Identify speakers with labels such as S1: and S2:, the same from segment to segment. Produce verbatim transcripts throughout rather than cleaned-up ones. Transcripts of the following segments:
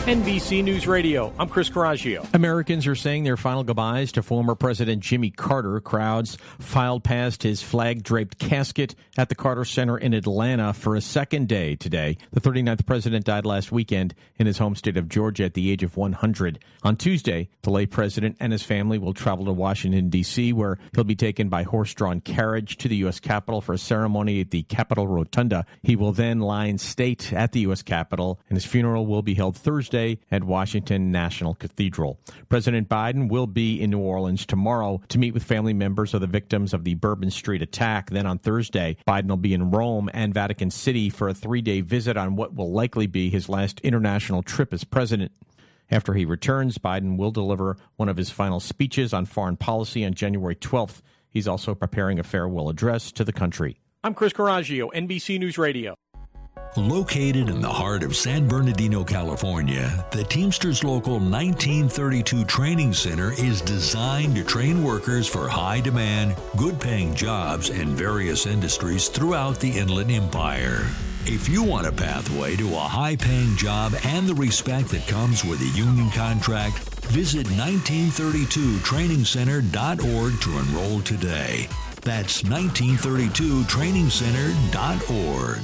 S1: N B C News Radio, I'm Chris Coraggio.
S2: Americans are saying their final goodbyes to former President Jimmy Carter. Crowds filed past his flag-draped casket at the Carter Center in Atlanta for a second day today. The thirty-ninth president died last weekend in his home state of Georgia at the age of one hundred. On Tuesday, the late president and his family will travel to Washington, D C, where he'll be taken by horse-drawn carriage to the U S Capitol for a ceremony at the Capitol Rotunda. He will then lie in state at the U S Capitol, and his funeral will be held Thursday at Washington National Cathedral. President Biden will be in New Orleans tomorrow to meet with family members of the victims of the Bourbon Street attack. Then on Thursday, Biden will be in Rome and Vatican City for a three-day visit on what will likely be his last international trip as president. After he returns, Biden will deliver one of his final speeches on foreign policy on January twelfth. He's also preparing a farewell address to the country.
S1: I'm Chris Coraggio, N B C News Radio.
S3: Located in the heart of San Bernardino, California, the Teamsters Local nineteen thirty-two Training Center is designed to train workers for high-demand, good-paying jobs in various industries throughout the Inland Empire. If you want a pathway to a high-paying job and the respect that comes with a union contract, visit nineteen thirty-two training center dot org to enroll today. That's nineteen thirty-two training center dot org.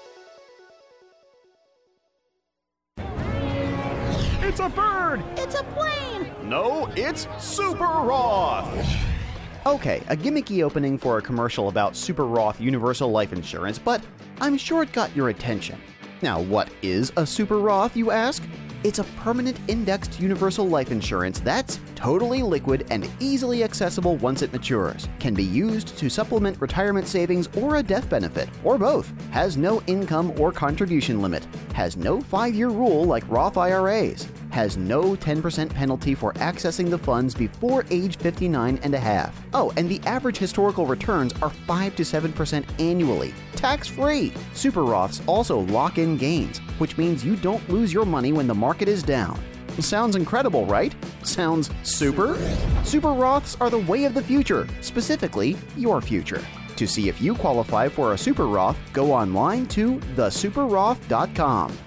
S4: It's a bird!
S5: It's a plane!
S4: No, it's Super Roth!
S6: Okay, a gimmicky opening for a commercial about Super Roth Universal Life Insurance, but I'm sure it got your attention. Now, what is a Super Roth, you ask? It's a permanent indexed universal life insurance that's totally liquid and easily accessible once it matures. Can be used to supplement retirement savings or a death benefit, or both. Has no income or contribution limit. Has no five-year rule like Roth I R As. Has no ten percent penalty for accessing the funds before age fifty-nine and a half. Oh, and the average historical returns are five to seven percent annually. Tax-free. Super Roths also lock in gains, which means you don't lose your money when the market is down. Sounds incredible, right? Sounds super? Super Roths are the way of the future, specifically your future. To see if you qualify for a Super Roth, go online to the super roth dot com.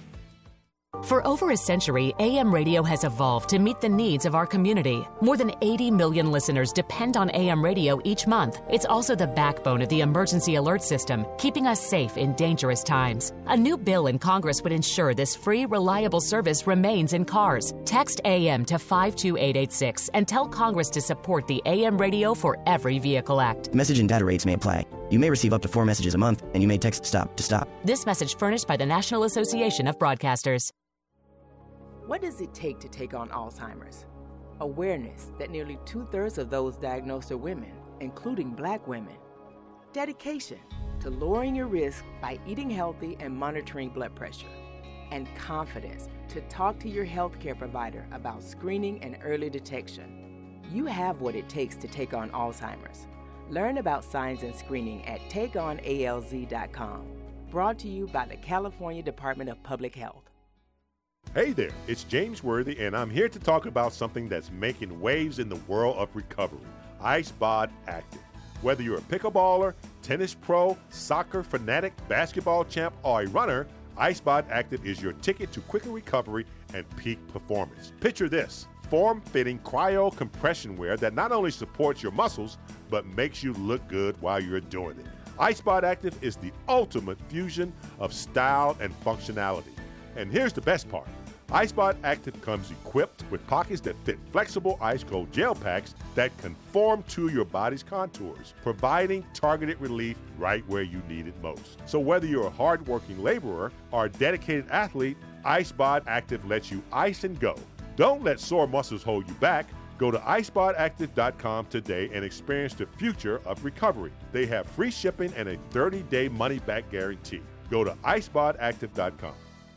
S7: For over a century, A M radio has evolved to meet the needs of our community. More than eighty million listeners depend on A M radio each month. It's also the backbone of the emergency alert system, keeping us safe in dangerous times. A new bill in Congress would ensure this free, reliable service remains in cars. Text A M to five two eight eight six and tell Congress to support the A M Radio for Every Vehicle Act.
S8: Message and data rates may apply. You may receive up to four messages a month, and you may text STOP to stop.
S7: This message furnished by the National Association of Broadcasters.
S9: What does it take to take on Alzheimer's? Awareness that nearly two-thirds of those diagnosed are women, including Black women. Dedication to lowering your risk by eating healthy and monitoring blood pressure. And confidence to talk to your healthcare provider about screening and early detection. You have what it takes to take on Alzheimer's. Learn about signs and screening at take on A L Z dot com. Brought to you by the California Department of Public Health.
S10: Hey there, it's James Worthy, and I'm here to talk about something that's making waves in the world of recovery, IceBod Active. Whether you're a pickleballer, tennis pro, soccer fanatic, basketball champ, or a runner, IceBod Active is your ticket to quicker recovery and peak performance. Picture this, form-fitting cryo compression wear that not only supports your muscles, but makes you look good while you're doing it. IceBod Active is the ultimate fusion of style and functionality. And here's the best part. IceBod Active comes equipped with pockets that fit flexible ice cold gel packs that conform to your body's contours, providing targeted relief right where you need it most. So whether you're a hard-working laborer or a dedicated athlete, IceBod Active lets you ice and go. Don't let sore muscles hold you back. Go to ice bod active dot com today and experience the future of recovery. They have free shipping and a thirty-day money-back guarantee. Go to ice bod active dot com.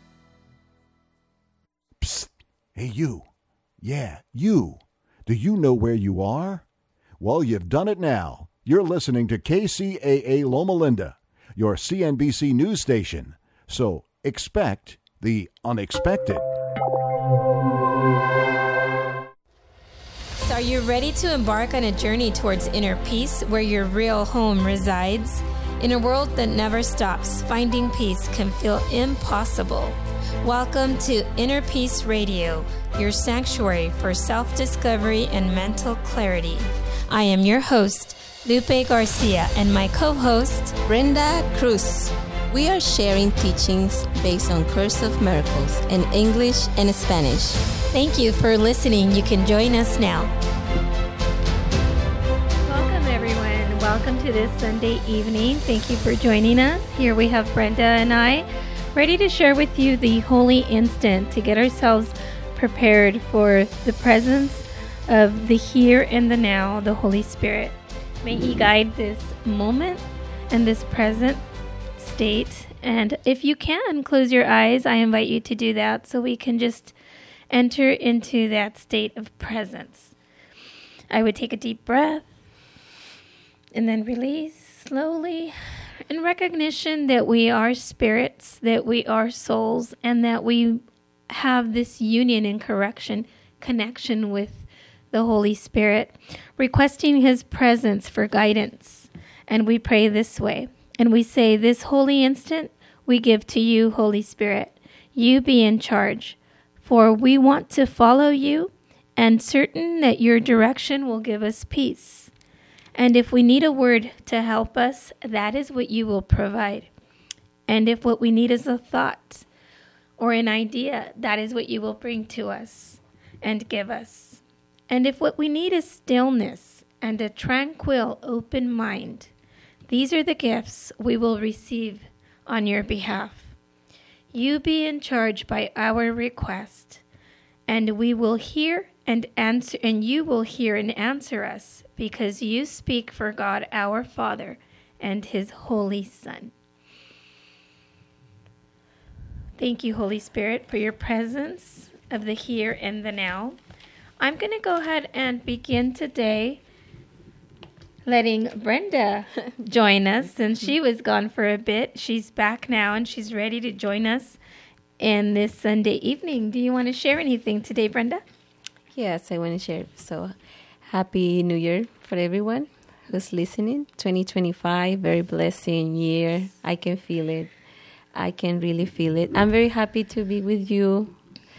S11: Psst. Hey, you. Yeah, you. Do you know where you are? Well, you've done it now. You're listening to K C A A Loma Linda, your C N B C news station. So expect the unexpected.
S12: So are you ready to embark on a journey towards inner peace where your real home resides?
S5: In a world that never stops, finding peace can feel impossible. Welcome to Inner Peace Radio, your sanctuary for self-discovery and mental clarity. I am your host, Lupe Garcia, and my co-host,
S12: Brenda Cruz. We are sharing teachings based on Course of Miracles in English and Spanish.
S5: Thank you for listening. You can join us now.
S13: Welcome, everyone. Welcome to this Sunday evening. Thank you for joining us. Here we have Brenda and I, ready to share with you the holy instant to get ourselves prepared for the presence of the here and the now, the Holy Spirit. May He guide this moment and this present state. And if you can, close your eyes. I invite you to do that so we can just enter into that state of presence. I would take a deep breath and then release slowly in recognition that we are spirits, that we are souls, and that we have this union and correction, connection with the Holy Spirit, requesting His presence for guidance. And we pray this way. And we say, this holy instant we give to you, Holy Spirit. You be in charge, for we want to follow you and certain that your direction will give us peace. And if we need a word to help us, that is what you will provide. And if what we need is a thought or an idea, that is what you will bring to us and give us. And if what we need is stillness and a tranquil, open mind, these are the gifts we will receive on your behalf. You be in charge by our request, and we will hear and answer, and you will hear and answer us, because you speak for God our Father and His Holy Son. Thank you, Holy Spirit, for your presence of the here and the now. I'm going to go ahead and begin today letting Brenda join us, since she was gone for a bit. She's back now, and she's ready to join us in this Sunday evening. Do you want to share anything today, Brenda?
S12: Yes, I want to share. So, Happy New Year for everyone who's listening. twenty twenty-five, very blessing year. I can feel it. I can really feel it. I'm very happy to be with you,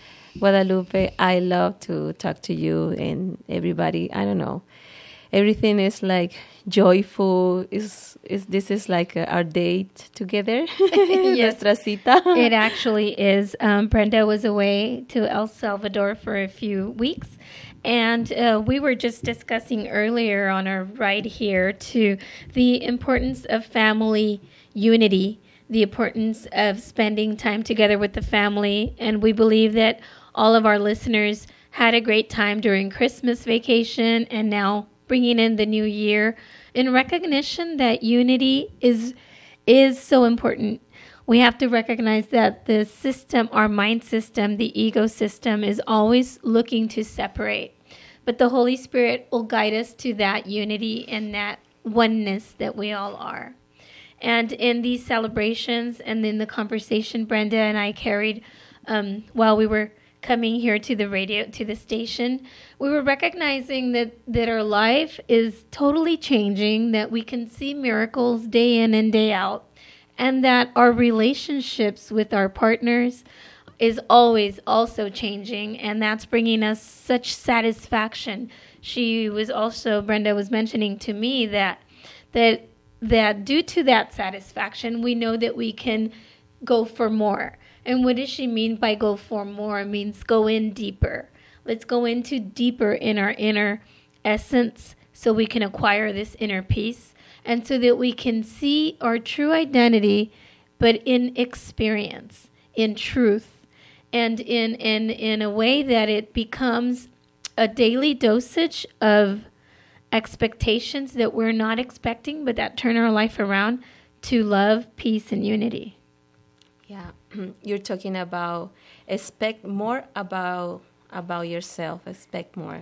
S12: Guadalupe. I love to talk to you and everybody. I don't know. Everything is like joyful. Is is this is like a, our date together?
S13: Yes.
S12: Nuestra cita.
S13: It actually is. Um, Brenda was away to El Salvador for a few weeks, and uh, we were just discussing earlier on our ride here to the importance of family unity, the importance of spending time together with the family, and we believe that all of our listeners had a great time during Christmas vacation, and now bringing in the new year in recognition that unity is is so important. We have to recognize that the system, our mind system, the ego system, is always looking to separate. But the Holy Spirit will guide us to that unity and that oneness that we all are. And in these celebrations and in the conversation Brenda and I carried um, while we were coming here to the radio, to the station, we were recognizing that, that our life is totally changing, that we can see miracles day in and day out, and that our relationships with our partners is always also changing, and that's bringing us such satisfaction. She was also, Brenda was mentioning to me that that that due to that satisfaction, we know that we can go for more. And what does she mean by go for more? It means go in deeper. Let's go into deeper in our inner essence so we can acquire this inner peace, and so that we can see our true identity, but in experience, in truth, and in, in, in a way that it becomes a daily dosage of expectations that we're not expecting, but that turn our life around to love, peace, and unity.
S12: Yeah, you're talking about expect more about about yourself. Expect more,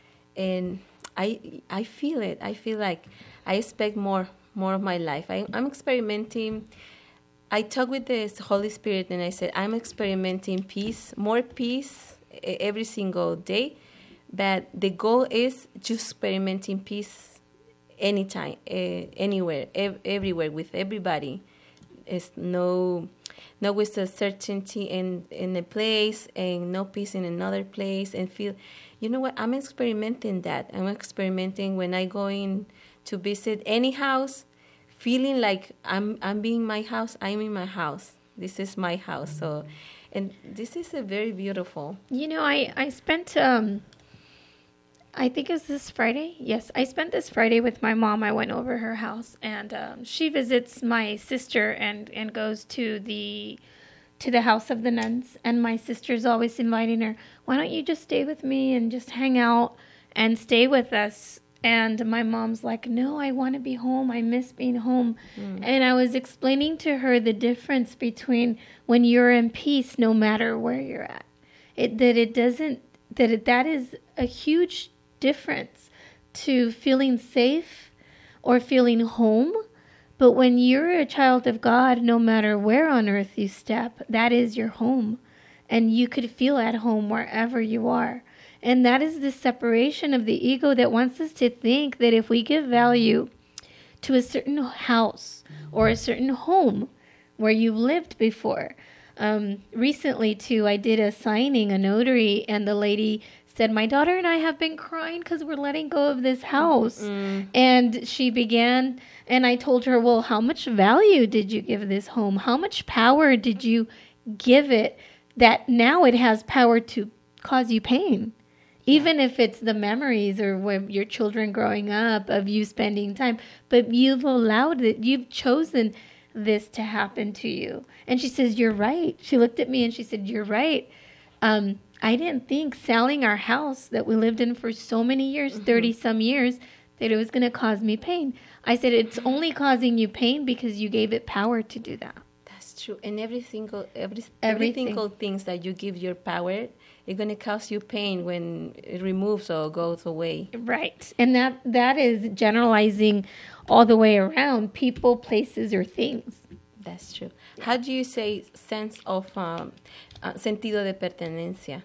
S12: and I I feel it. I feel like I expect more more of my life. I, I'm experimenting. I talk with the Holy Spirit, and I said I'm experimenting peace, more peace every single day. But the goal is just experimenting peace anytime, uh, anywhere, ev- everywhere, with everybody. It's no, no with a certainty in in a place and no peace in another place, and feel, you know what? I'm experimenting that. I'm experimenting when I go in to visit any house, feeling like I'm I'm being my house. I'm in my house. This is my house. So, and this is a very beautiful.
S13: You know, I I spent um. I think it was this Friday. Yes, I spent this Friday with my mom. I went over her house, and um, she visits my sister and, and goes to the to the house of the nuns. And my sister's always inviting her, why don't you just stay with me and just hang out and stay with us? And my mom's like, no, I want to be home. I miss being home. Mm. And I was explaining to her the difference between when you're in peace, no matter where you're at. It that it doesn't that it, that is a huge difference to feeling safe or feeling home. But when you're a child of God, no matter where on earth you step, that is your home. And you could feel at home wherever you are. And that is the separation of the ego that wants us to think that if we give value to a certain house or a certain home where you lived before. Um, recently, too, I did a signing, a notary, and the lady said, my daughter and I have been crying because we're letting go of this house. Mm. And she began, and I told her, well, how much value did you give this home? How much power did you give it that now it has power to cause you pain? Even if it's the memories or when your children growing up of you spending time, but you've allowed it, you've chosen this to happen to you. And she says, you're right. She looked at me and she said, you're right. Um, I didn't think selling our house that we lived in for so many years, mm-hmm. thirty some years, that it was going to cause me pain. I said, it's only causing you pain because you gave it power to do that.
S12: That's true. And every single, every, every
S13: Everything.
S12: single things that you give your power, it's going to cause you pain when it removes or goes away.
S13: Right. And that that is generalizing all the way around people, places, or things.
S12: That's true. How do you say sense of um, uh, sentido de pertenencia?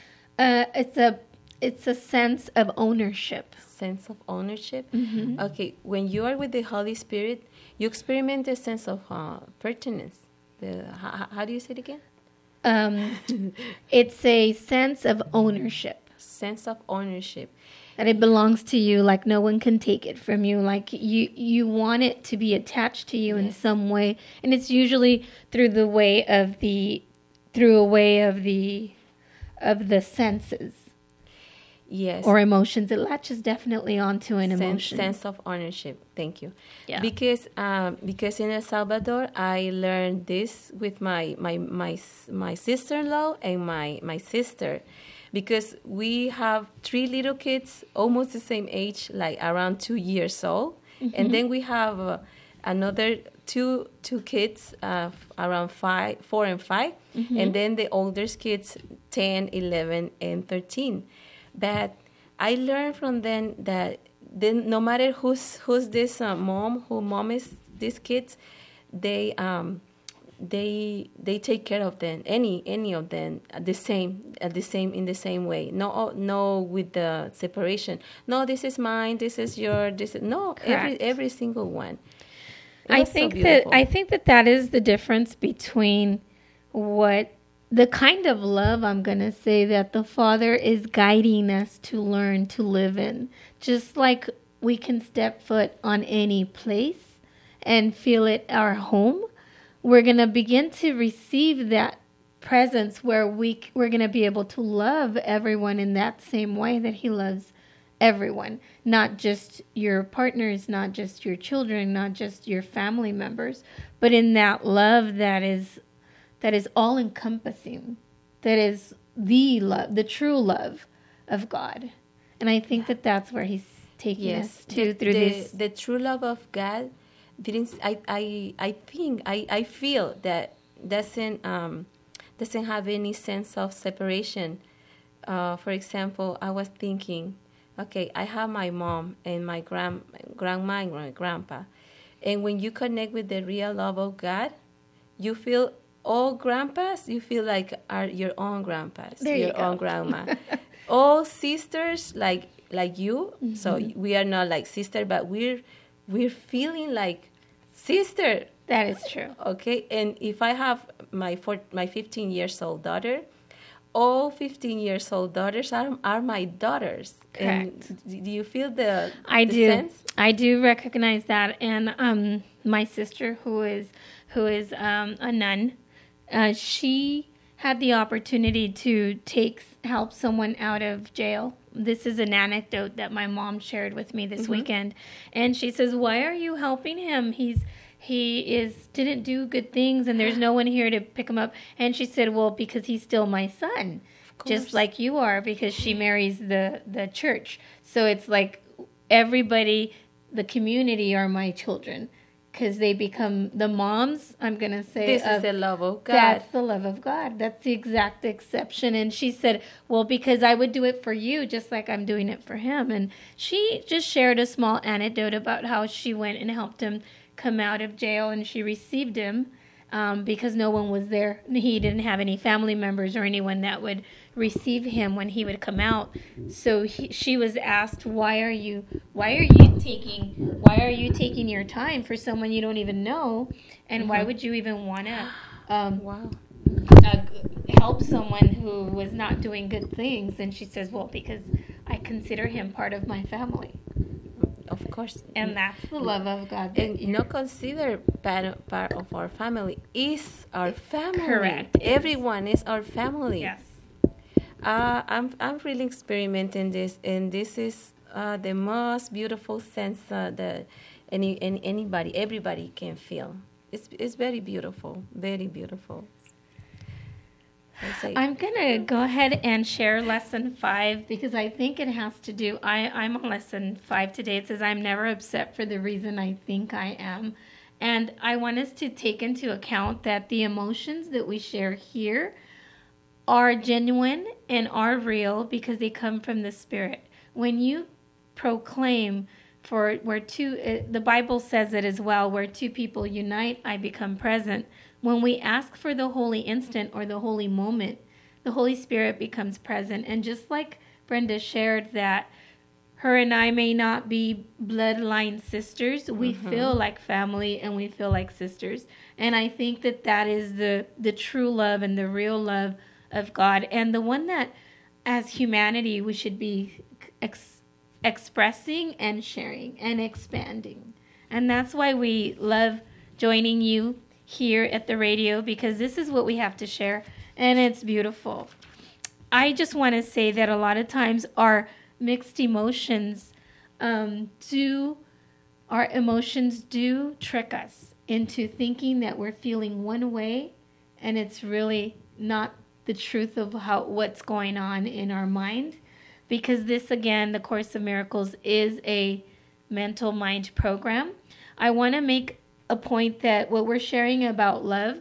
S13: Uh, it's a it's a sense of ownership.
S12: Sense of ownership?
S13: Mm-hmm.
S12: Okay. When you are with the Holy Spirit, you experiment a sense of uh, pertinence. The, how, how do you say it again?
S13: Um, it's a sense of ownership.
S12: Sense of ownership.
S13: That it belongs to you, like no one can take it from you. Like you, you want it to be attached to you yes. in some way. And it's usually through the way of the, through a way of the, of the senses.
S12: Yes.
S13: Or emotions. It latches definitely onto an
S12: sense,
S13: emotion.
S12: Sense of ownership. Thank you.
S13: Yeah.
S12: Because um, because in El Salvador, I learned this with my my my, my sister-in-law and my, my sister. Because we have three little kids, almost the same age, like around two years old. Mm-hmm. And then we have uh, another two two kids uh, around five, four and five. Mm-hmm. And then the oldest kids, ten, eleven, and thirteen. But I learned from them that then no matter who's who's this uh, mom, who mom is these kids, they um they they take care of them, any any of them the same at the same in the same way. No no with the separation. No, this is mine. This is your. This is no. Correct. every every single one.
S13: I think so that I think that that is the difference between what. The kind of love, I'm going to say, that the Father is guiding us to learn to live in. Just like we can step foot on any place and feel it our home, we're going to begin to receive that presence where we, we're going to be able to love everyone in that same way that He loves everyone. Not just your partners, not just your children, not just your family members, but in that love that is that is all-encompassing, that is the love, the true love of God. And I think that that's where He's taking
S12: yes.
S13: us to
S12: the,
S13: through
S12: the,
S13: this.
S12: The true love of God, didn't I? I I think I, I feel that doesn't um doesn't have any sense of separation. Uh, for example, I was thinking, okay, I have my mom and my grand grandma and my grandpa, and when you connect with the real love of God, you feel. All grandpas, you feel like are your own grandpas,
S13: there
S12: your
S13: you
S12: own grandma. All sisters, like like you.
S13: Mm-hmm.
S12: So we are not like sister, but we're we're feeling like sister.
S13: That is true.
S12: Okay, and if I have my four, my fifteen years old daughter, all fifteen years old daughters are are my daughters.
S13: Correct.
S12: And do you feel the
S13: I
S12: the
S13: do.
S12: sense?
S13: I do recognize that, and um, my sister, who is who is um, a nun, uh, she had the opportunity to take help someone out of jail. This is an anecdote that my mom shared with me this
S12: Mm-hmm.
S13: weekend, and she says, "Why are you helping him? He's he is didn't do good things, and there's no one here to pick him up." And she said, "Well, because he's still my son, just like you are," because she marries the the church. So it's like everybody, the community, are my children. Because they become the moms, I'm going to say.
S12: This
S13: of,
S12: is the love of God.
S13: That's the love of God. That's the exact exception. And she said, well, because I would do it for you just like I'm doing it for him. And she just shared a small anecdote about how she went and helped him come out of jail, and she received him um, because no one was there. He didn't have any family members or anyone that would receive him when he would come out. So he, she was asked, why are you why are you taking why are you taking your time for someone you don't even know, and
S12: Mm-hmm.
S13: why would you even want to um,
S12: wow.
S13: uh, help someone who was not doing good things? And she says, well, because I consider him part of my family.
S12: Of course.
S13: And that's the love of God.
S12: And not consider part, part of our family is our family.
S13: Correct.
S12: Everyone is our family.
S13: Yes.
S12: Uh, I'm I'm really experimenting this, and this is uh, the most beautiful sense uh, that any, any anybody, everybody can feel. It's it's very beautiful, very beautiful.
S13: I'm going to go ahead and share lesson five because I think it has to do, I, I'm on lesson five today. It says, I'm never upset for the reason I think I am. And I want us to take into account that the emotions that we share here are genuine and are real because they come from the Spirit. When you proclaim for where two, uh, the Bible says it as well, where two people unite, I become present. When we ask for the holy instant or the holy moment, the Holy Spirit becomes present. And just like Brenda shared that her and I may not be bloodline sisters, we
S12: Mm-hmm.
S13: feel like family and we feel like sisters. And I think that that is the, the true love and the real love of God. And the one that, as humanity, we should be ex- expressing and sharing and expanding. And that's why we love joining you here at the radio, because this is what we have to share, and it's beautiful. I just want to say that a lot of times our mixed emotions um, do, our emotions do trick us into thinking that we're feeling one way, and it's really not the truth of how what's going on in our mind. Because this, again, the Course of Miracles is a mental mind program. I want to make a point that what we're sharing about love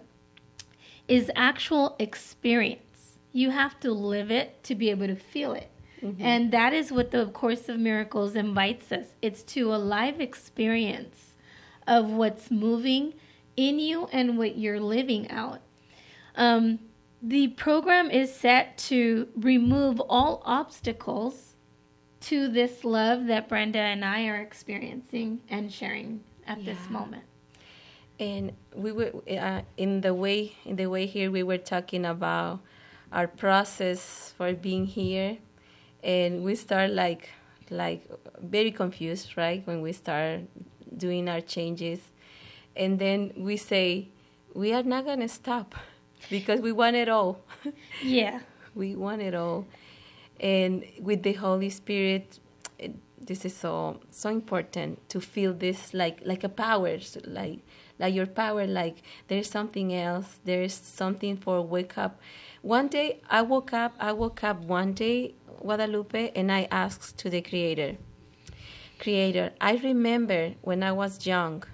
S13: is actual experience. You have to live it to be able to feel it. Mm-hmm. And that is what the Course of Miracles invites us. It's to a live experience of what's moving in you and what you're living out. Um, the program is set to remove all obstacles to this love that Brenda and I are experiencing and sharing at
S12: Yeah.
S13: this moment.
S12: And we were uh, in the way in the way here we were talking about our process for being here, and we start like like very confused, right? When we start doing our changes, and then we say we are not gonna stop because we want it all.
S13: Yeah,
S12: we want it all, and with the Holy Spirit. It, this is so so important to feel this like like a power, so like like your power, like there's something else, there's something for wake up. One day I woke up, I woke up one day, Guadalupe, and I asked to the Creator, Creator, I remember when I was young,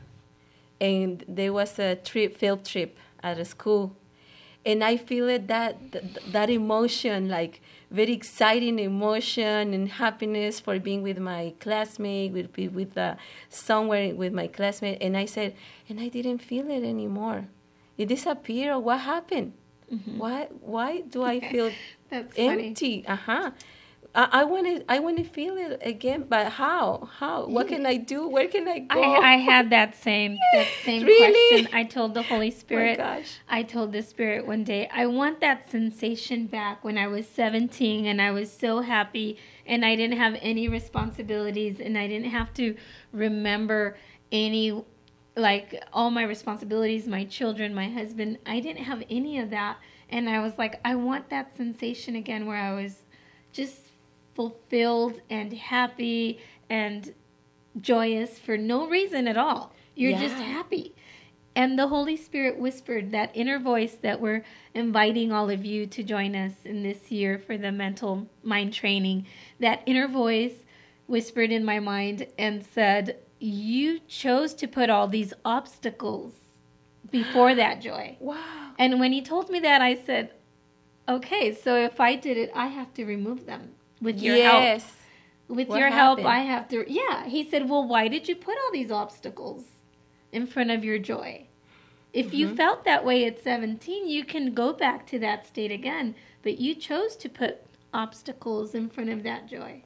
S12: and there was a trip, field trip at a school, and I feel it that that, that emotion, like very exciting emotion and happiness for being with my classmate, with with uh, somewhere with my classmate. And I said, and I didn't feel it anymore. It disappeared. Or what happened? Mm-hmm. Why why do I feel
S13: That's
S12: empty? Uh huh.
S14: I want to I want to feel it again, but how? How? What can I do? Where can I go?
S13: I, I had that same that same
S14: Really?
S13: question. I told the Holy Spirit.
S14: My gosh.
S13: I told the Spirit one day, I want that sensation back when I was seventeen and I was so happy and I didn't have any responsibilities and I didn't have to remember any, like all my responsibilities, my children, my husband. I didn't have any of that. And I was like, I want that sensation again where I was just fulfilled and happy and joyous for no reason at all. You're
S14: Yeah.
S13: just happy. And the Holy Spirit whispered, that inner voice that we're inviting all of you to join us in this year for the mental mind training, that inner voice whispered in my mind and said, you chose to put all these obstacles before that joy.
S14: Wow.
S13: And when he told me that, I said, okay, so if I did it, I have to remove them with your
S14: Yes.
S13: help. With
S14: What
S13: your help,
S14: happened?
S13: I have to. Yeah. He said, well, why did you put all these obstacles in front of your joy? If you
S14: Mhm.
S13: felt that way at seventeen, you can go back to that state again. But you chose to put obstacles in front of that joy.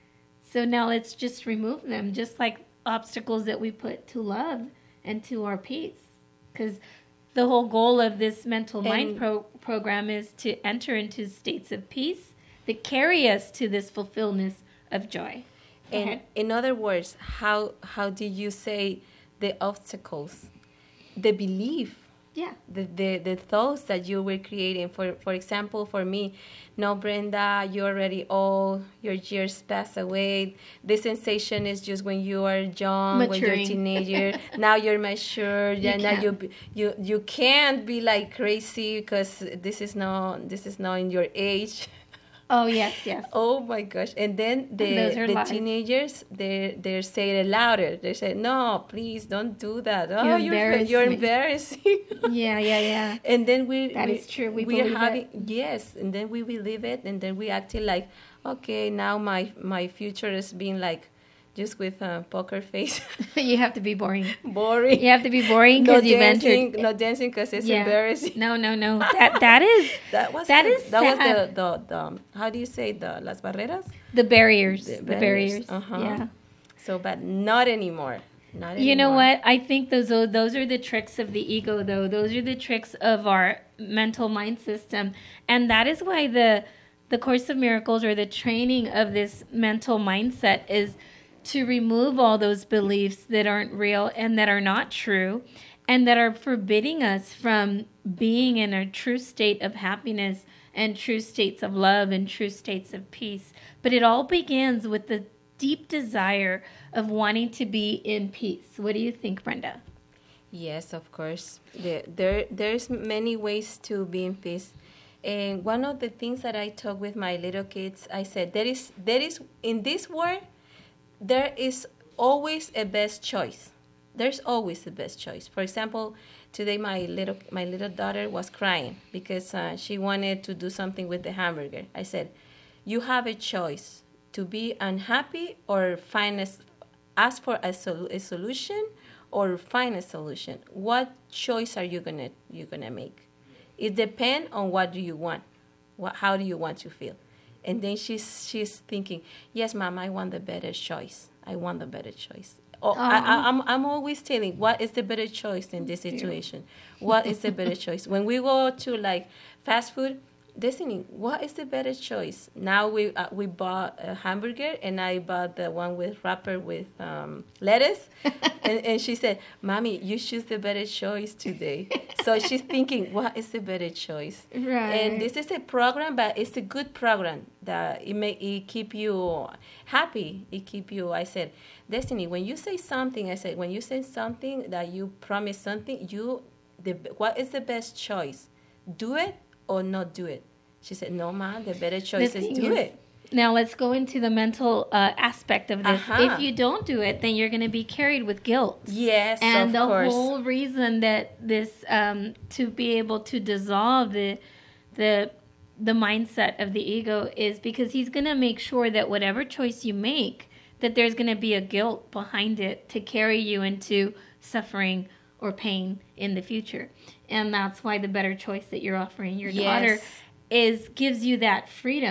S13: So now let's just remove them, just like obstacles that we put to love and to our peace. Because the whole goal of this mental mind
S12: And-
S13: pro- program is to enter into states of peace that carry us to this fulfillment of joy. Go
S14: And
S13: ahead.
S14: in other words, how how do you say the obstacles? The belief.
S13: Yeah.
S14: The, the the thoughts that you were creating. For for example, for me, no, Brenda, you're already old. Your years pass away. The sensation is just when you are young, when you're a
S13: Maturing.
S14: teenager. Now you're mature.
S13: You
S14: Yeah, now
S13: can't.
S14: you b- you you can't be like crazy because this is not this is not in your age.
S13: Oh, yes, yes.
S14: Oh my gosh! And then the
S13: those are
S14: the
S13: lies.
S14: teenagers, they they say it louder. They say, "No, please don't do that. Oh,
S13: You
S14: you're
S13: embarrass
S14: you're
S13: me."
S14: embarrassing."
S13: Yeah, yeah, yeah.
S14: And then we
S13: That
S14: we,
S13: is true. We
S14: we're
S13: believe
S14: having
S13: it.
S14: yes, and then we believe it, and then we acting like, okay, now my my future is being like, just with a poker face,
S13: You have to be boring.
S14: boring.
S13: You have to be boring
S14: No
S13: because you've
S14: dancing,
S13: entered.
S14: no dancing because it's
S13: Yeah.
S14: embarrassing.
S13: No, no, no. That that is
S14: That was
S13: that
S14: the,
S13: is
S14: that was
S13: sad.
S14: the, the the how do you say the las barreras?
S13: the barriers.
S14: The
S13: The barriers.
S14: Uh-huh.
S13: Yeah.
S14: So, but not anymore. Not anymore.
S13: You know what? I think those are, those are the tricks of the ego, though. Those are the tricks of our mental mind system, and that is why the the Course of Miracles, or the training of this mental mindset, is to remove all those beliefs that aren't real and that are not true, and that are forbidding us from being in a true state of happiness and true states of love and true states of peace. But it all begins with the deep desire of wanting to be in peace. What do you think, Brenda?
S14: Yes, of course. There, there, there's many ways to be in peace. And one of the things that I talk with my little kids, I said, there is, there is in this world, there is always a best choice. There's always the best choice. For example, today my little my little daughter was crying because uh, she wanted to do something with the hamburger. I said, you have a choice to be unhappy or find a, ask for a, sol- a solution or find a solution. What choice are you gonna you gonna make? It depends on what do you want. What, how do you want to feel? And then she's she's thinking, yes, Mom, I want the better choice. I want the better choice. Oh, I, I, I'm I'm always telling, what is the better choice in this situation? What is the better choice? When we go to like fast food, Destiny, what is the better choice? Now we uh, we bought a hamburger, and I bought the one with wrapper with um, lettuce, and, and she said, "Mommy, you choose the better choice today." So she's thinking, what is the better choice?
S13: Right.
S14: And this is a program, but it's a good program that it may it keep you happy. It keep you. I said, Destiny, when you say something, I said, when you say something that you promise something, you the what is the best choice? Do it or not do it? She said, no, Ma, the better choice
S13: The
S14: is
S13: thing
S14: do
S13: is-
S14: it.
S13: Now let's go into the mental uh, aspect of this.
S14: Uh-huh.
S13: If you don't do it, then you're going to be carried with guilt.
S14: Yes,
S13: and
S14: of
S13: the
S14: course.
S13: whole reason that this um, to be able to dissolve the the the mindset of the ego is because he's going to make sure that whatever choice you make, that there's going to be a guilt behind it to carry you into suffering or pain in the future. And that's why the better choice that you're offering your
S14: Yes.
S13: daughter is gives you that freedom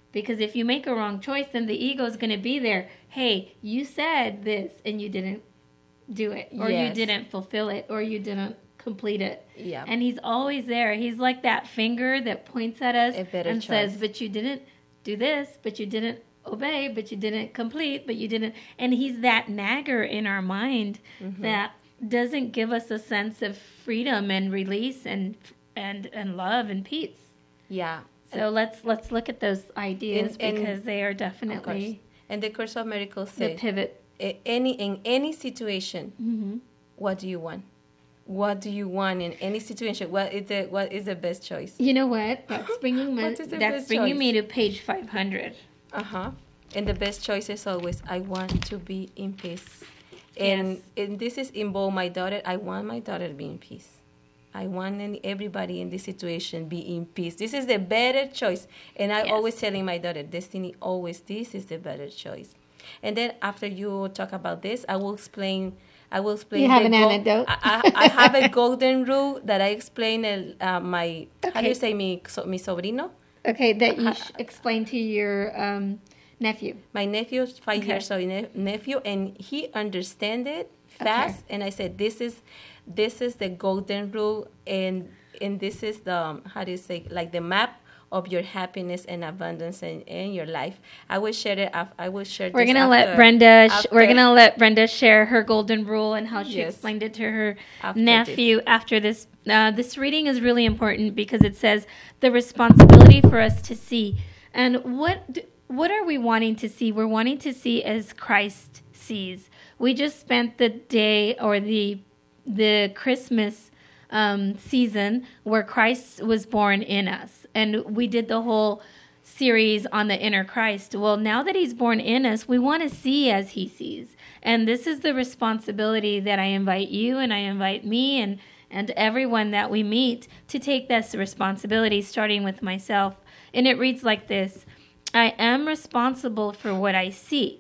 S13: Because if you make a wrong choice, then the ego is going to be there. Hey, you said this and you didn't do it, or yes. you didn't fulfill it, or you didn't complete it.
S14: Yeah.
S13: And he's always there. He's like that finger that points at us and choice. says, but you didn't do this, but you didn't obey, but you didn't complete, but you didn't. And he's that nagger in our mind mm-hmm. that doesn't give us a sense of freedom and release and and and love and peace.
S14: Yeah.
S13: So let's let's look at those ideas and, because and they are definitely.
S14: And the Course of Miracles says
S13: the pivot.
S14: Any in any situation,
S13: mm-hmm.
S14: what do you want? What do you want in any situation? What is the what is the best choice?
S13: You know what? That's bringing me. that's bringing choice? me to page five hundred.
S14: Uh huh. And the best choice is always I want to be in peace. And yes. and this is involve my daughter. I want my daughter to be in peace. I want any, everybody in this situation be in peace. This is the better choice. And I yes. always telling my daughter, Destiny, always this is the better choice. And then after you talk about this, I will explain. I will explain.
S13: You have
S14: an
S13: gold, anecdote.
S14: I, I, I have a golden rule that I explain. Uh, my okay. how do you say mi so, mi sobrino?
S13: Okay, that you sh- explain to your um, nephew.
S14: My nephew is five okay. years old ne- nephew, and he understand it fast. Okay. And I said, this is this is the golden rule, and and this is the how do you say like the map of your happiness and abundance in, in your life. I will share it. I will share.
S13: We're
S14: this
S13: gonna
S14: after,
S13: let Brenda. Sh- we're gonna let Brenda share her golden rule and how she
S14: yes.
S13: explained it to her
S14: after
S13: nephew
S14: this.
S13: after this. Uh, this reading is really important because it says the responsibility for us to see. And what what are we wanting to see? We're wanting to see as Christ sees. We just spent the day or the the Christmas um, season where Christ was born in us. And we did the whole series on the inner Christ. Well, now that he's born in us, we want to see as he sees. And this is the responsibility that I invite you and I invite me and, and everyone that we meet to take this responsibility, starting with myself. And it reads like this: I am responsible for what I see.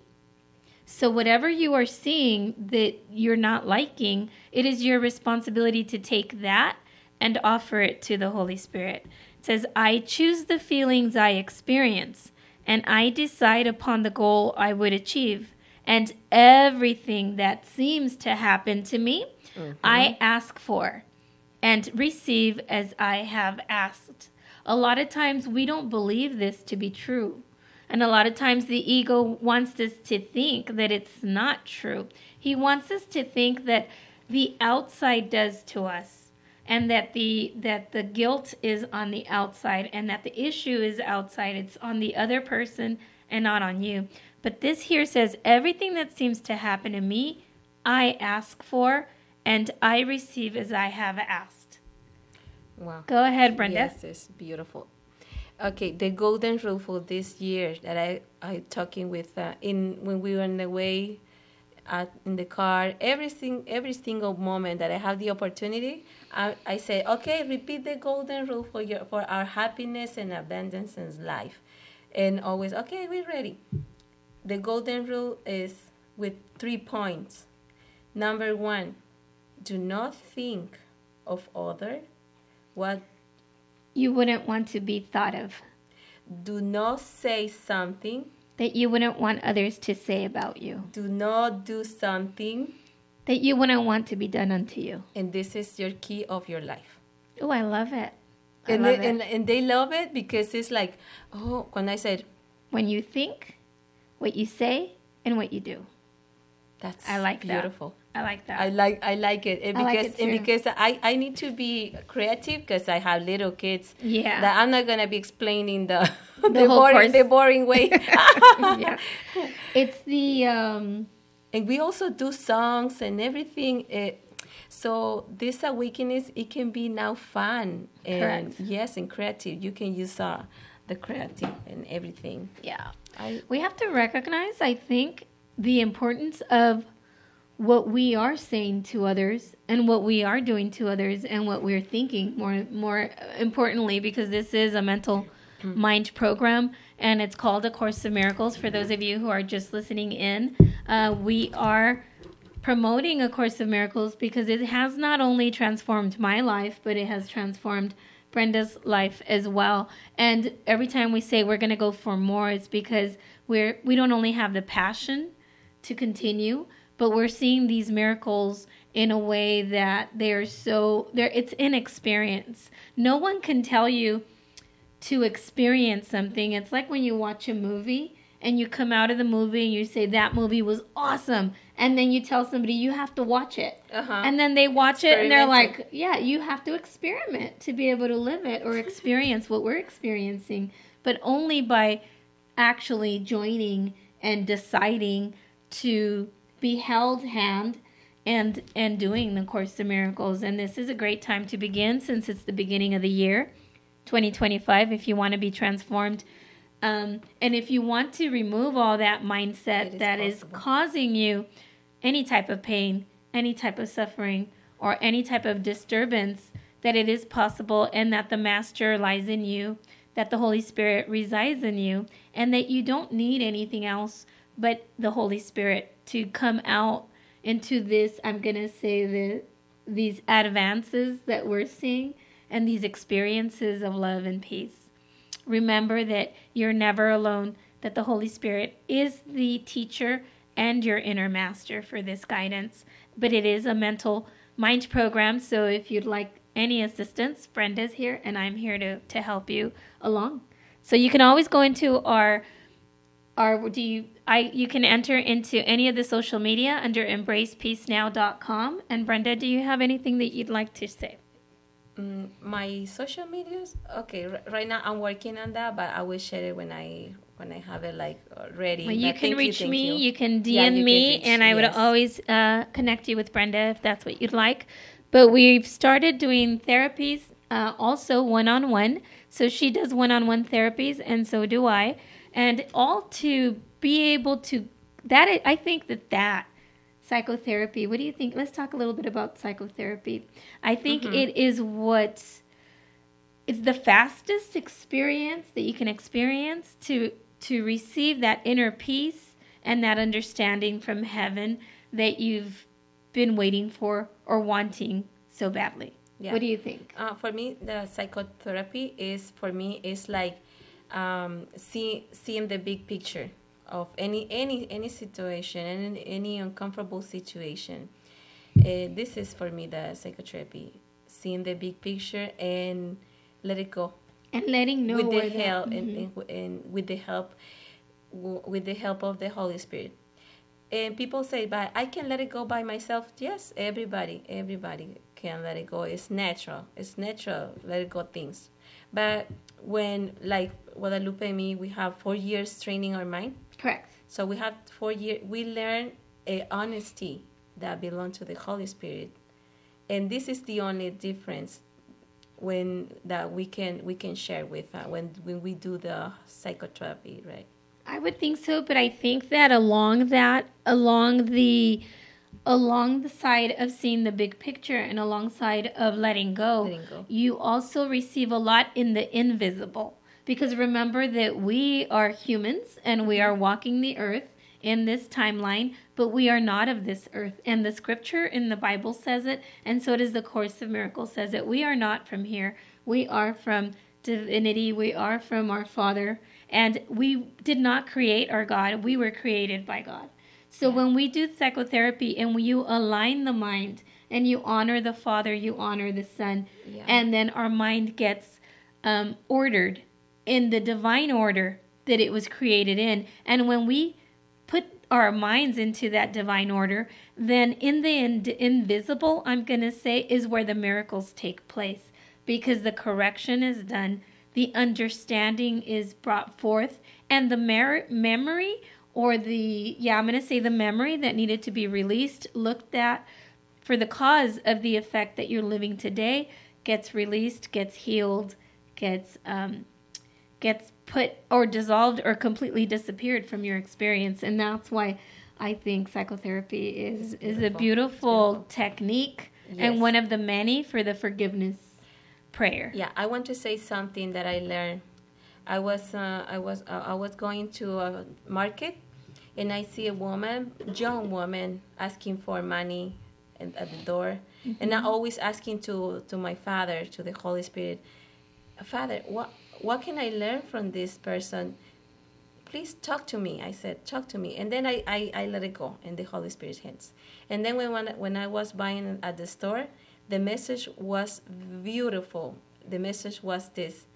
S13: So whatever you are seeing that you're not liking, it is your responsibility to take that and offer it to the Holy Spirit. It says, I choose the feelings I experience, and I decide upon the goal I would achieve. And everything that seems to happen to me, mm-hmm. I ask for and receive as I have asked. A lot of times we don't believe this to be true. And a lot of times the ego wants us to think that it's not true. He wants us to think that the outside does to us, and that the that the guilt is on the outside, and that the issue is outside. It's on the other person and not on you. But this here says, everything that seems to happen to me, I ask for, and I receive as I have asked.
S14: Wow.
S13: Go ahead, Brenda.
S14: Yes, it's beautiful. Okay, the golden rule for this year that I I talking with uh, in when we were on the way, uh, in the car, everything every single moment that I have the opportunity, I, I say, okay, repeat the golden rule for your for our happiness and abundance in life, and always okay, we're ready. The golden rule is with three points. Number one, do not think of other what
S13: you wouldn't want to be thought of.
S14: Do not say something
S13: that you wouldn't want others to say about you.
S14: Do not do something
S13: that you wouldn't want to be done unto you.
S14: And this is your key of your life.
S13: Oh, I love it. I
S14: and,
S13: love
S14: they,
S13: it.
S14: And, and they love it because it's like, oh, when I said,
S13: when you think, what you say, and what you do.
S14: That's
S13: I like
S14: beautiful.
S13: That. I like that.
S14: I like I like it, and
S13: I
S14: because
S13: like it
S14: and because I, I need to be creative because I have little kids.
S13: Yeah.
S14: That I'm not gonna be explaining the
S13: the,
S14: the boring the boring way.
S13: Yeah. It's the um.
S14: And we also do songs and everything. It, so this awakeness, it can be now fun and
S13: Correct.
S14: Yes, and creative. You can use uh, the creative and everything.
S13: Yeah.
S14: I,
S13: we have to recognize, I think, the importance of what we are saying to others and what we are doing to others and what we're thinking more more importantly, because this is a mental mm-hmm. mind program and it's called A Course of Miracles. For those of you who are just listening in, uh, we are promoting A Course of Miracles because it has not only transformed my life, but it has transformed Brenda's life as well. And every time we say we're going to go for more, it's because we're we don't only have the passion to continue, but we're seeing these miracles in a way that they're so they're it's inexperience. No one can tell you to experience something. It's like when you watch a movie and you come out of the movie and you say that movie was awesome, and then you tell somebody you have to watch it,
S14: Uh-huh.
S13: and then they watch it and they're
S14: Experimental.
S13: like, yeah, you have to experiment to be able to live it or experience what we're experiencing, but only by actually joining and deciding to be held hand and and doing the Course of Miracles. And this is a great time to begin, since it's the beginning of the year twenty twenty-five, if you want to be transformed. Um, and if you want to remove all that mindset
S14: is
S13: that is
S14: possible.
S13: causing you any type of pain, any type of suffering, or any type of disturbance, that it is possible, and that the Master lies in you, that the Holy Spirit resides in you, and that you don't need anything else but the Holy Spirit to come out into this, I'm going to say, the, these advances that we're seeing and these experiences of love and peace. Remember that you're never alone, that the Holy Spirit is the teacher and your inner master for this guidance. But it is a mental mind program, so if you'd like any assistance, Brenda's here, and I'm here to, to help you along. So you can always go into our our do you I you can enter into any of the social media under embrace peace now dot com. And Brenda, do you have anything that you'd like to say?
S14: Mm, my social medias, okay. R- right now, I'm working on that, but I will share it when I when I have it like uh, ready.
S13: Well, you
S14: But
S13: can
S14: thank
S13: reach
S14: thank
S13: me. You. you can D M
S14: Yeah, you can
S13: me,
S14: reach-
S13: and I would
S14: yes.
S13: always uh, connect you with Brenda if that's what you'd like. But we've started doing therapies uh, also one-on-one. So she does one-on-one therapies, and so do I. And all to be able to that I think that that psychotherapy. What do you think? Let's talk a little bit about psychotherapy. I think
S14: Mhm.
S13: it is what is the fastest experience that you can experience to to receive that inner peace and that understanding from heaven that you've been waiting for or wanting so badly.
S14: Yeah.
S13: What do you think?
S14: Uh, for me, the psychotherapy is for me is like um, see, seeing the big picture of any any any situation and any, any uncomfortable situation. Uh, this is for me the psychotherapy, seeing the big picture and let it go.
S13: And letting know
S14: with
S13: where
S14: the
S13: that-
S14: help
S13: Mhm.
S14: and, and, and with the help w- with the help of the Holy Spirit. And people say, "But I can let it go by myself." Yes, everybody, everybody can let it go. It's natural. It's natural. Let it go things. But when, like Guadalupe and me, we have four years training our mind.
S13: Correct.
S14: So we have four years. We learn a honesty that belongs to the Holy Spirit, and this is the only difference when that we can we can share with uh, when when we do the psychotherapy, right?
S13: I would think so, but I think that along that, along the, along the side of seeing the big picture and alongside of letting go,
S14: Letting go.
S13: you also receive a lot in the invisible. Because remember that we are humans and we are walking the earth in this timeline, but we are not of this earth. And the scripture in the Bible says it, and so does the Course of Miracles says it. We are not from here. We are from divinity. We are from our Father. And we did not create our God. We were created by God. So when we do psychotherapy and you align the mind and you honor the Father, you honor the Son,
S14: Yeah.
S13: and then our mind gets um, ordered in the divine order that it was created in. And when we put our minds into that divine order, then in the in- invisible, I'm going to say, is where the miracles take place, because the correction is done, the understanding is brought forth, and the mer- memory or the, yeah, I'm going to say the memory that needed to be released, looked at for the cause of the effect that you're living today, gets released, gets healed, gets um, gets put or dissolved or completely disappeared from your experience. And that's why I think psychotherapy is, is a beautiful technique
S14: Yes.
S13: and one of the many for the forgiveness prayer.
S14: Yeah, I want to say something that I learned. I was uh, I was uh, I was going to a market, and I see a woman, young woman, asking for money at, at the door,
S13: Mhm.
S14: and I always asking to to my Father, to the Holy Spirit, Father, what what can I learn from this person? Please talk to me. I said, talk to me. And then I, I, I let it go in the Holy Spirit's hands. And then when, when, when I was buying at the store, the message was beautiful. The message was this: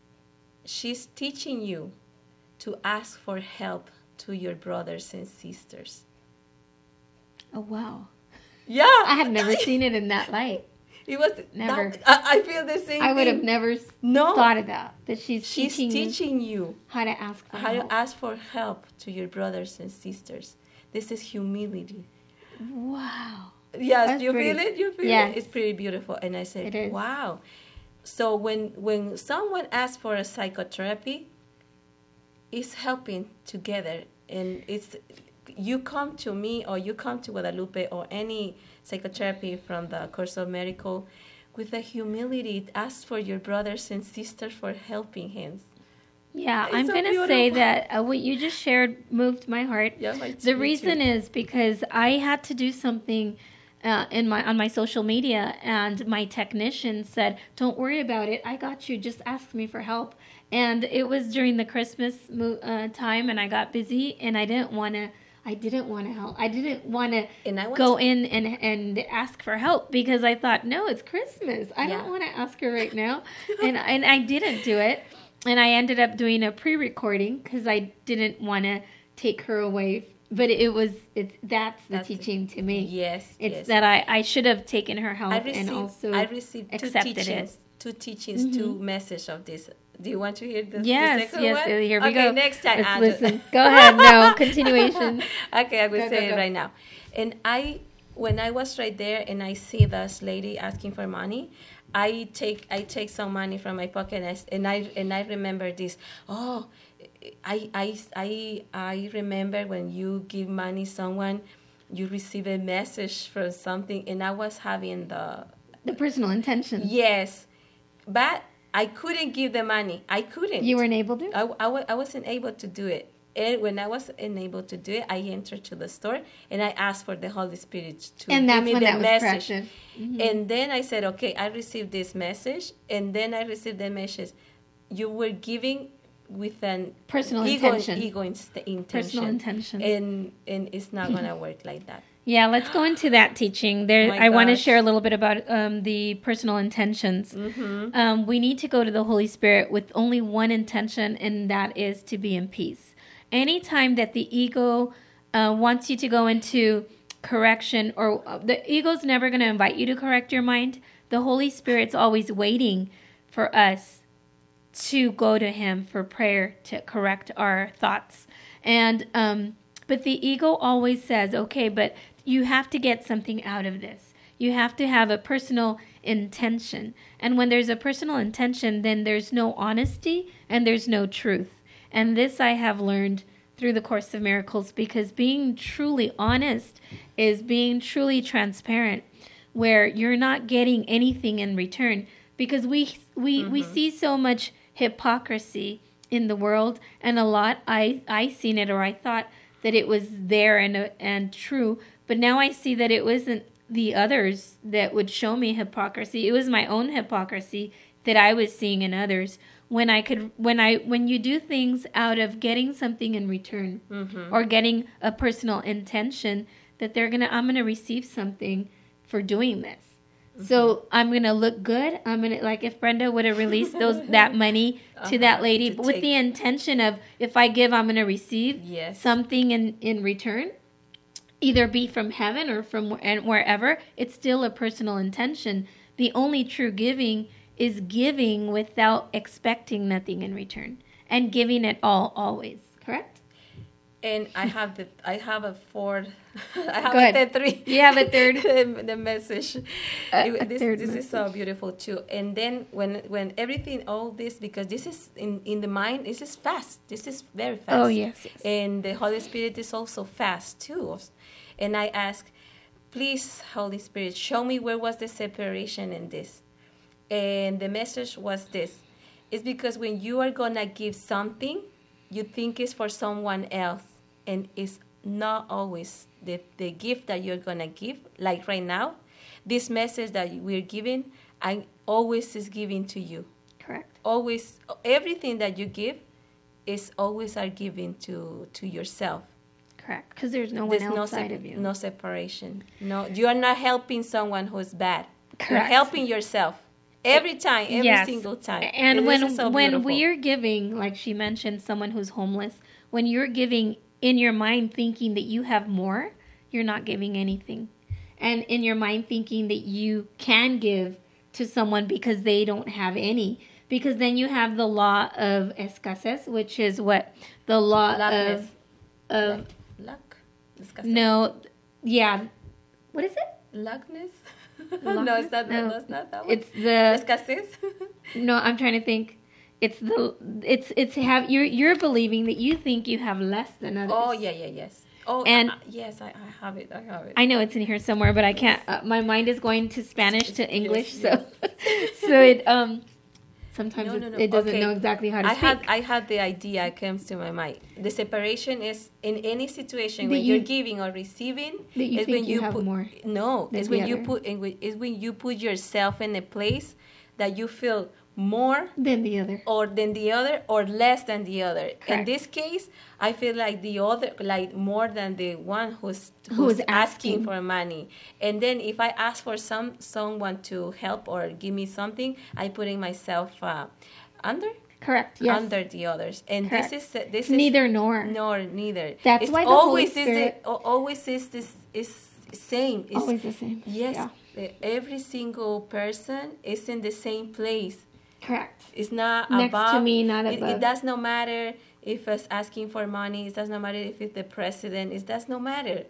S14: she's teaching you to ask for help to your brothers and sisters.
S13: Oh, wow.
S14: Yeah.
S13: I have never seen it in that light.
S14: It was
S13: never.
S14: That, I, I feel the same.
S13: I would
S14: thing.
S13: have never
S14: no.
S13: thought of that. That she's,
S14: she's
S13: teaching,
S14: teaching you,
S13: you how to ask for
S14: how
S13: help.
S14: to ask for help to your brothers and sisters. This is humility.
S13: Wow.
S14: Yes,
S13: That's
S14: you
S13: pretty,
S14: feel it. You feel
S13: yes.
S14: it. It's pretty beautiful. And I said,
S13: it is.
S14: wow. So when when someone asks for a psychotherapy, it's helping together, and it's you come to me or you come to Guadalupe or any psychotherapy from the Course of Miracle with a humility. Ask for your brothers and sisters for helping hands.
S13: Yeah,
S14: It's
S13: I'm
S14: so
S13: going to
S14: beautiful.
S13: say that uh, what you just shared moved my heart.
S14: Yeah, my
S13: the
S14: me
S13: reason
S14: too.
S13: is because I had to do something uh, in my on my social media, and my technician said, "Don't worry about it. I got you. Just ask me for help." And it was during the Christmas mo- uh, time, and I got busy, and I didn't want to. I didn't want to help. I didn't want to go
S14: to-
S13: in and and ask for help because I thought, no, it's Christmas. I
S14: Yeah.
S13: don't want to ask her right now, and and I didn't do it. And I ended up doing a pre-recording because I didn't want to take her away. But it was it's that's the
S14: That's
S13: teaching to me.
S14: Yes,
S13: it's
S14: yes.
S13: that I, I should have taken her help
S14: I received,
S13: and also
S14: I received two
S13: accepted
S14: teachings,
S13: it.
S14: two teachings,
S13: Mhm.
S14: two messages of this. Do you want to hear the,
S13: Yes,
S14: the second
S13: yes.
S14: one?
S13: uh, Here we
S14: okay,
S13: go.
S14: next time.
S13: Let's
S14: I'll
S13: listen.
S14: just-
S13: Go ahead. No continuation.
S14: Okay, I will
S13: Go,
S14: say
S13: go,
S14: it
S13: go.
S14: right now. And I, when I was right there and I see this lady asking for money, I take I take some money from my pocket and I, and I and I remember this. Oh, I I I I remember when you give money someone, you receive a message from something, and I was having the
S13: The personal intention.
S14: yes, but I couldn't give the money. I couldn't.
S13: You weren't able to?
S14: I, I, wa- I wasn't able to do it. And when I wasn't able to do it, I entered to the store and I asked for the Holy Spirit to
S13: And
S14: give
S13: that's
S14: me
S13: when
S14: the
S13: that was
S14: message.
S13: corrected. Mhm.
S14: And then I said, okay, I received this message, and then I received the message. You were giving with an
S13: Personal
S14: ego,
S13: intention.
S14: ego inst- intention.
S13: Personal intention.
S14: And and it's not gonna work like that.
S13: Yeah, let's go into that teaching. There,
S14: My
S13: I want to
S14: gosh.
S13: share a little bit about um, the personal intentions.
S14: Mhm.
S13: Um, we need to go to the Holy Spirit with only one intention, and that is to be in peace. Anytime that the ego uh, wants you to go into correction, or uh, the ego's never going to invite you to correct your mind, the Holy Spirit's always waiting for us to go to Him for prayer to correct our thoughts. And um, but the ego always says, okay, but you have to get something out of this. You have to have a personal intention. And when there's a personal intention, then there's no honesty and there's no truth. And this I have learned through the Course of Miracles, because being truly honest is being truly transparent, where you're not getting anything in return. Because we we, we see so much hypocrisy in the world, and a lot I I seen it, or I thought that it was there and and true, but now I see that it wasn't the others that would show me hypocrisy. It was my own hypocrisy that I was seeing in others. When I could, when I, when you do things out of getting something in return,
S14: Mhm.
S13: or getting a personal intention that they're gonna, I'm gonna receive something for doing this. So I'm gonna look good. I'm gonna, like if Brenda would have released those that money to
S14: Uh-huh,
S13: that lady,
S14: to
S13: but with
S14: take-
S13: the intention of, if I give, I'm gonna receive
S14: Yes.
S13: something in in return, either be from heaven or from wh- and wherever. It's still a personal intention. The only true giving is giving without expecting nothing in return, and giving it all always. Correct?
S14: And I have the I have a fourth. I have
S13: Go
S14: a
S13: ahead.
S14: third three.
S13: You have a third.
S14: the, the message.
S13: A-
S14: It-
S13: a
S14: this
S13: third
S14: this is so
S13: message.
S14: beautiful too. And then when when everything all this, because this is in in the mind, this is fast. This is very fast.
S13: Oh, yes, yes.
S14: And the Holy Spirit is also fast too. And I ask, please, Holy Spirit, show me where was the separation in this. And the message was this: it's because when you are gonna give something, you think it's for someone else, and it's not always the, the gift that you're gonna give. Like right now, this message that we're giving, I always is giving to you.
S13: Correct.
S14: always, everything that you give is always are given to, to yourself.
S13: Correct, because there's no one
S14: There's
S13: outside
S14: no
S13: of you.
S14: No separation. No, you are not helping someone who's bad.
S13: Correct.
S14: You're helping yourself every time, every
S13: Yes.
S14: single time.
S13: And
S14: This
S13: when
S14: is so
S13: when
S14: beautiful.
S13: we're giving, like she mentioned, someone who's homeless, when you're giving in your mind thinking that you have more, you're not giving anything. And in your mind thinking that you can give to someone because they don't have any. Because then you have the law of escasez, which is what the law
S14: Lackness.
S13: of of
S14: Luck?
S13: no, yeah, what is it?
S14: Luckness?
S13: Luck-
S14: no, it's not,
S13: no.
S14: no, it's not that one.
S13: It's the
S14: Escasez?
S13: No, I'm trying to think. It's the it's it's have you're you're believing that you think you have less than others.
S14: Oh, yeah, yeah, yes. Oh,
S13: And-
S14: uh, yes, I, I have it, I have it.
S13: I know it's in here somewhere, but I can't. Uh, my mind is going to Spanish to English,
S14: yes.
S13: so so it um sometimes
S14: No,
S13: it,
S14: no, no.
S13: it doesn't
S14: Okay.
S13: know exactly how to
S14: I
S13: speak.
S14: had I had the idea it comes to my mind. The separation is in any situation
S13: That
S14: when
S13: you-
S14: you're giving or receiving.
S13: that you
S14: is
S13: think
S14: when
S13: you have
S14: put,
S13: more
S14: No,
S13: than
S14: it's
S13: the
S14: when you
S13: other.
S14: put it's when you put yourself in a place that you feel more
S13: than the other,
S14: or than the other, or less than the other. In
S13: Correct.
S14: this case, I feel like the other, like more than the one who's who's,
S13: Who's
S14: asking.
S13: asking.
S14: for money. And then if I ask for some someone to help or give me something, I putting myself uh, under.
S13: Correct. Yes.
S14: Under the others, and
S13: Correct.
S14: this is this
S13: It's
S14: is
S13: neither nor.
S14: nor neither.
S13: That's
S14: it's
S13: why the
S14: always
S13: Holy
S14: is
S13: Spirit-
S14: the, al- always is this is same. It's,
S13: Always the same.
S14: Yes,
S13: Yeah.
S14: the- every single person is in the same place.
S13: Correct.
S14: It's not
S13: Next to
S14: above.
S13: me, not
S14: It,
S13: above.
S14: it does not matter if it's asking for money. It does not matter if it's the president. It does not matter.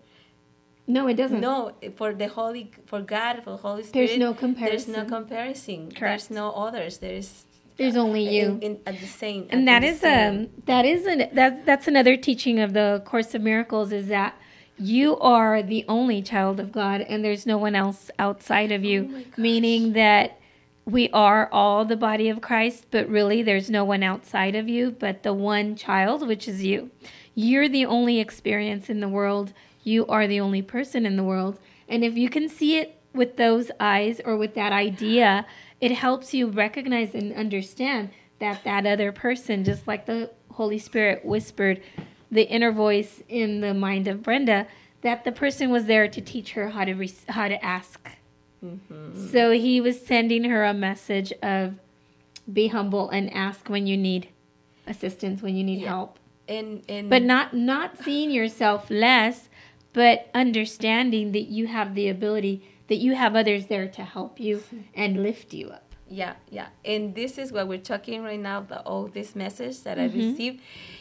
S13: No, it doesn't.
S14: No, for the Holy, for God, for the Holy Spirit.
S13: There's no
S14: There's
S13: comparison.
S14: no comparison.
S13: Correct.
S14: There's no others. There's.
S13: There's only you.
S14: In, in, at the same.
S13: And
S14: at
S13: that
S14: the
S13: is
S14: same-
S13: um that is an that that's another teaching of the Course of Miracles, is that you are the only child of God and there's no one else outside of you, meaning that we are all the body of Christ, but really there's no one outside of you but the one child, which is you. You're the only experience in the world. You are the only person in the world. And if you can see it with those eyes or with that idea, it helps you recognize and understand that that other person, just like the Holy Spirit whispered the inner voice in the mind of Brenda, that the person was there to teach her how to re- how to ask.
S14: Mm-hmm.
S13: So he was sending her a message of be humble and ask when you need assistance, when you need
S14: Yeah.
S13: help.
S14: And and
S13: But not not seeing yourself less, but understanding that you have the ability, that you have others there to help you and lift you up.
S14: Yeah, yeah. And this is what we're talking right now, the all this message that
S13: Mhm.
S14: I received.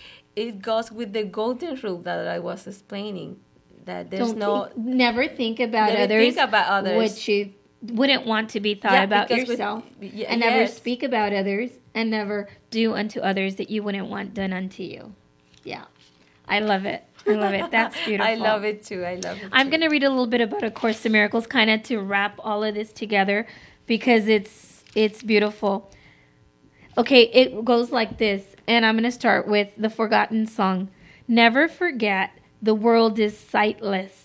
S14: It goes with the golden rule that I was explaining. That there's
S13: Don't
S14: no
S13: think, never think about
S14: Never
S13: others.
S14: think about others.
S13: What you wouldn't want to be thought
S14: Yeah,
S13: about
S14: because with-
S13: yourself,
S14: y-
S13: and never
S14: yes.
S13: speak about others, and never do unto others that you wouldn't want done unto you. Yeah, I love it. I love it. That's beautiful.
S14: I love it too. I love it.
S13: I'm
S14: too.
S13: going to read a little bit about A Course in Miracles, kind of to wrap all of this together, because it's it's beautiful. Okay, it goes like this, and I'm going to start with the Forgotten Song. Never forget, the world is sightless.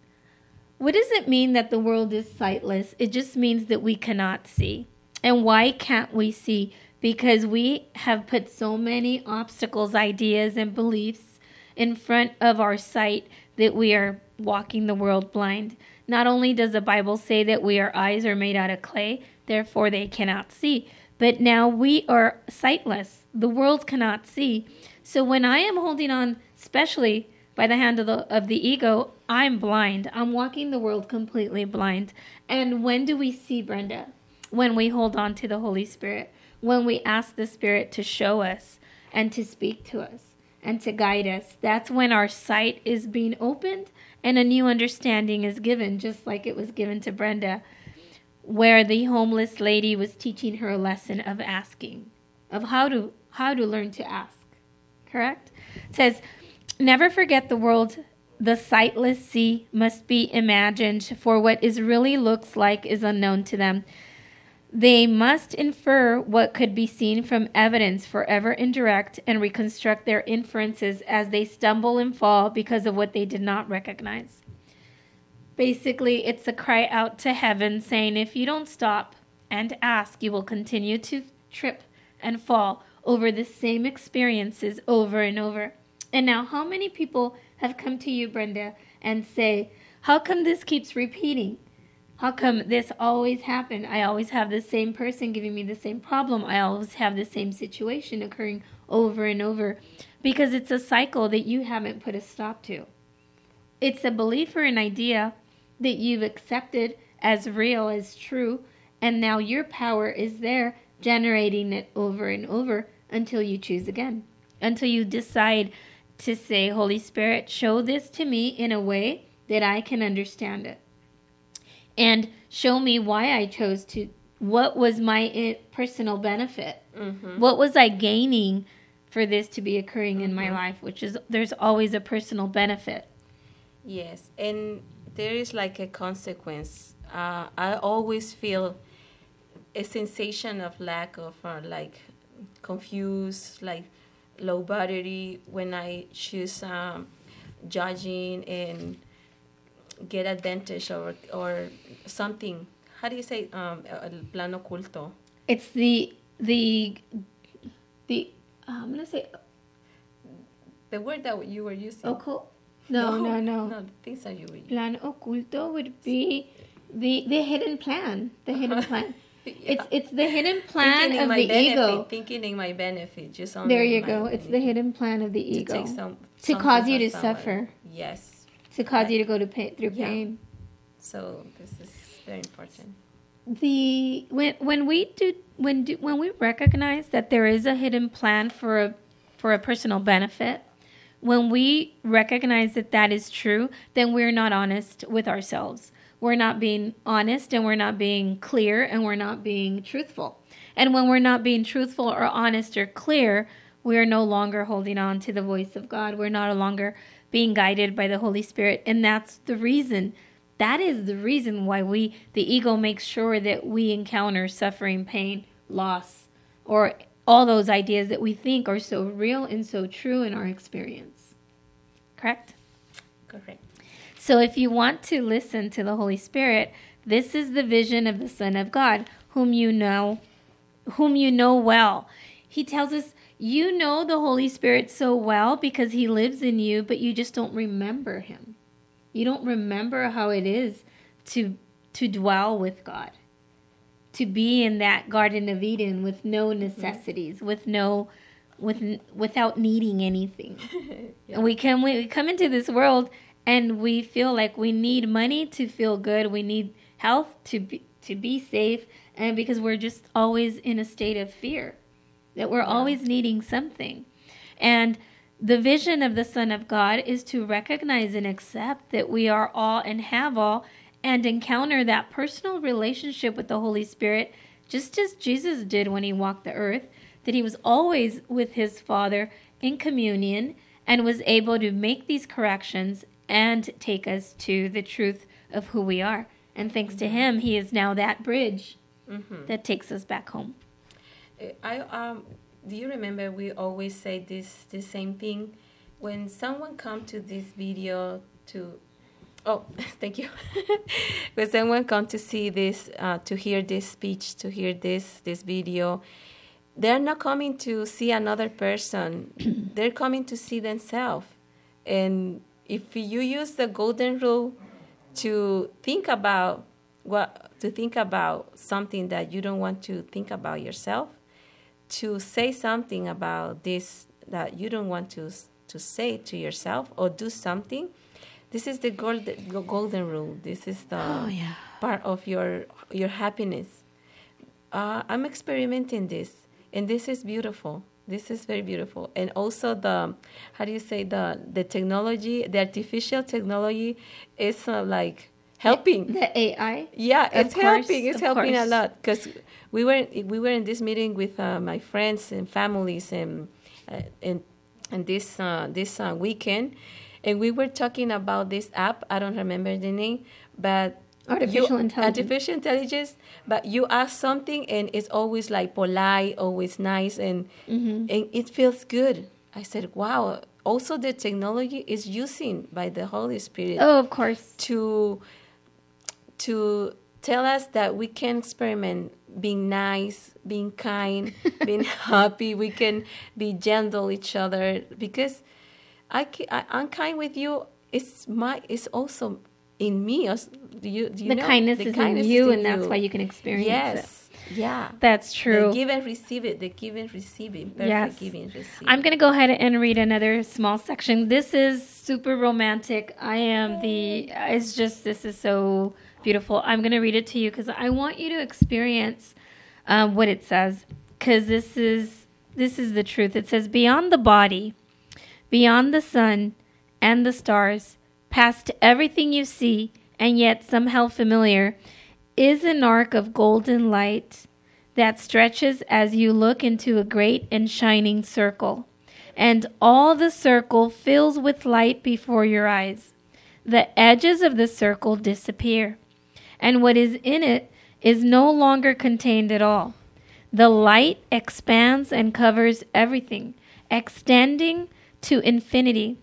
S13: What does it mean that the world is sightless? It just means that we cannot see. And why can't we see? Because we have put so many obstacles, ideas, and beliefs in front of our sight that we are walking the world blind. Not only does the Bible say that we, our eyes are made out of clay, therefore they cannot see, but now we are sightless. The world cannot see. So when I am holding on, especially by the hand of the, of the ego, I'm blind. I'm walking the world completely blind. And when do we see, Brenda? When we hold on to the Holy Spirit. When we ask the Spirit to show us and to speak to us and to guide us. That's when our sight is being opened and a new understanding is given, just like it was given to Brenda, where the homeless lady was teaching her a lesson of asking, of how to how to learn to ask. Correct? It says, never forget the world, the sightless see must be imagined, for what is really looks like is unknown to them. They must infer what could be seen from evidence, forever indirect, and reconstruct their inferences as they stumble and fall because of what they did not recognize. Basically, it's a cry out to heaven saying, if you don't stop and ask, you will continue to trip and fall over the same experiences over and over. And now, how many people have come to you, Brenda, and say, how come this keeps repeating? How come this always happens? I always have the same person giving me the same problem. I always have the same situation occurring over and over. Because it's a cycle that you haven't put a stop to. It's a belief or an idea that you've accepted as real, as true, and now your power is there generating it over and over until you choose again. Until you decide to say, Holy Spirit, show this to me in a way that I can understand it. And show me why I chose to, what was my personal benefit? Mm-hmm. What was I gaining for this to be occurring mm-hmm. in my life? Which is, there's always a personal benefit.
S14: Yes, and there is like a consequence. Uh, I always feel a sensation of lack of, uh, like, confused, like, low battery when I choose um, judging and get advantage or or something. How do you say um, el plan oculto?
S13: It's the the the uh, I'm gonna say
S14: the word that you were using.
S13: Occult. No, no, no.
S14: No, the things that you were using.
S13: Plan oculto would be the the hidden plan. The hidden plan. Yeah. It's it's the hidden plan
S14: thinking
S13: of
S14: my
S13: the
S14: benefit,
S13: ego.
S14: Thinking in my benefit, just on
S13: there you go. It's the hidden plan of the ego
S14: to, some,
S13: to cause you to someone. suffer.
S14: Yes.
S13: To cause yeah. you to go to pain, through
S14: yeah.
S13: pain.
S14: So this is very important.
S13: The when when we do when do, when we recognize that there is a hidden plan for a for a personal benefit, when we recognize that that is true, then we're not honest with ourselves. We're not being honest, and we're not being clear, and we're not being truthful. And when we're not being truthful or honest or clear, we are no longer holding on to the voice of God. We're no longer being guided by the Holy Spirit. And that's the reason, that is the reason why we, the ego makes sure that we encounter suffering, pain, loss, or all those ideas that we think are so real and so true in our experience. Correct?
S14: Correct.
S13: So if you want to listen to the Holy Spirit, this is the vision of the Son of God, whom you know, whom you know well. He tells us, you know the Holy Spirit so well because he lives in you, but you just don't remember him. You don't remember how it is to to dwell with God, to be in that Garden of Eden with no necessities, mm-hmm. with no, with without needing anything. yeah. And we come we come into this world. And we feel like we need money to feel good. We need health to be, to be safe. And because we're just always in a state of fear, that we're yeah. always needing something. And the vision of the Son of God is to recognize and accept that we are all and have all, and encounter that personal relationship with the Holy Spirit, just as Jesus did when he walked the earth, that he was always with his Father in communion and was able to make these corrections and take us to the truth of who we are. And thanks mm-hmm. to him, he is now that bridge mm-hmm. that takes us back home.
S14: I um, do you remember we always say this the same thing when someone come to this video to oh thank you when someone come to see this uh, to hear this speech, to hear this this video, they're not coming to see another person. They're coming to see themselves. And if you use the golden rule to think about what to think about something that you don't want to think about yourself, to say something about this that you don't want to to say to yourself, or do something, this is the golden golden rule. This is the
S13: oh, yeah.
S14: part of your your happiness. Uh, I'm experimenting this, and this is beautiful. This is very beautiful. And also the, how do you say, the the technology, the artificial technology is uh, like helping.
S13: The A I?
S14: Yeah,
S13: of
S14: it's
S13: course,
S14: helping. It's helping
S13: course.
S14: a lot. Because we were, we were in this meeting with uh, my friends and families and uh, and, and this, uh, this uh, weekend. And we were talking about this app. I don't remember the name, but
S13: Artificial
S14: you,
S13: intelligence.
S14: Artificial intelligence, but you ask something and it's always like polite, always nice, and
S13: mm-hmm.
S14: and it feels good. I said, wow. Also, the technology is using by the Holy Spirit.
S13: Oh, of course.
S14: To to tell us that we can experiment being nice, being kind, being happy. We can be gentle each other, because I, I I'm kind with you. It's my it's also in me. Do you, do you
S13: the
S14: know?
S13: kindness
S14: the
S13: is
S14: kindness
S13: in you,
S14: is in
S13: and that's
S14: you.
S13: why you can experience
S14: yes.
S13: it.
S14: Yeah,
S13: that's true.
S14: The give and receive it. The give and receive it. Perfect
S13: yes.
S14: give and receive.
S13: I'm going to go ahead and read another small section. This is super romantic. I am the. It's just this is so beautiful. I'm going to read it to you because I want you to experience um, what it says. Because this is this is the truth. It says, beyond the body, beyond the sun and the stars, past everything you see and yet somehow familiar, is an arc of golden light that stretches as you look into a great and shining circle, and all the circle fills with light before your eyes. The edges of the circle disappear, and what is in it is no longer contained at all. The light expands and covers everything, extending to infinity,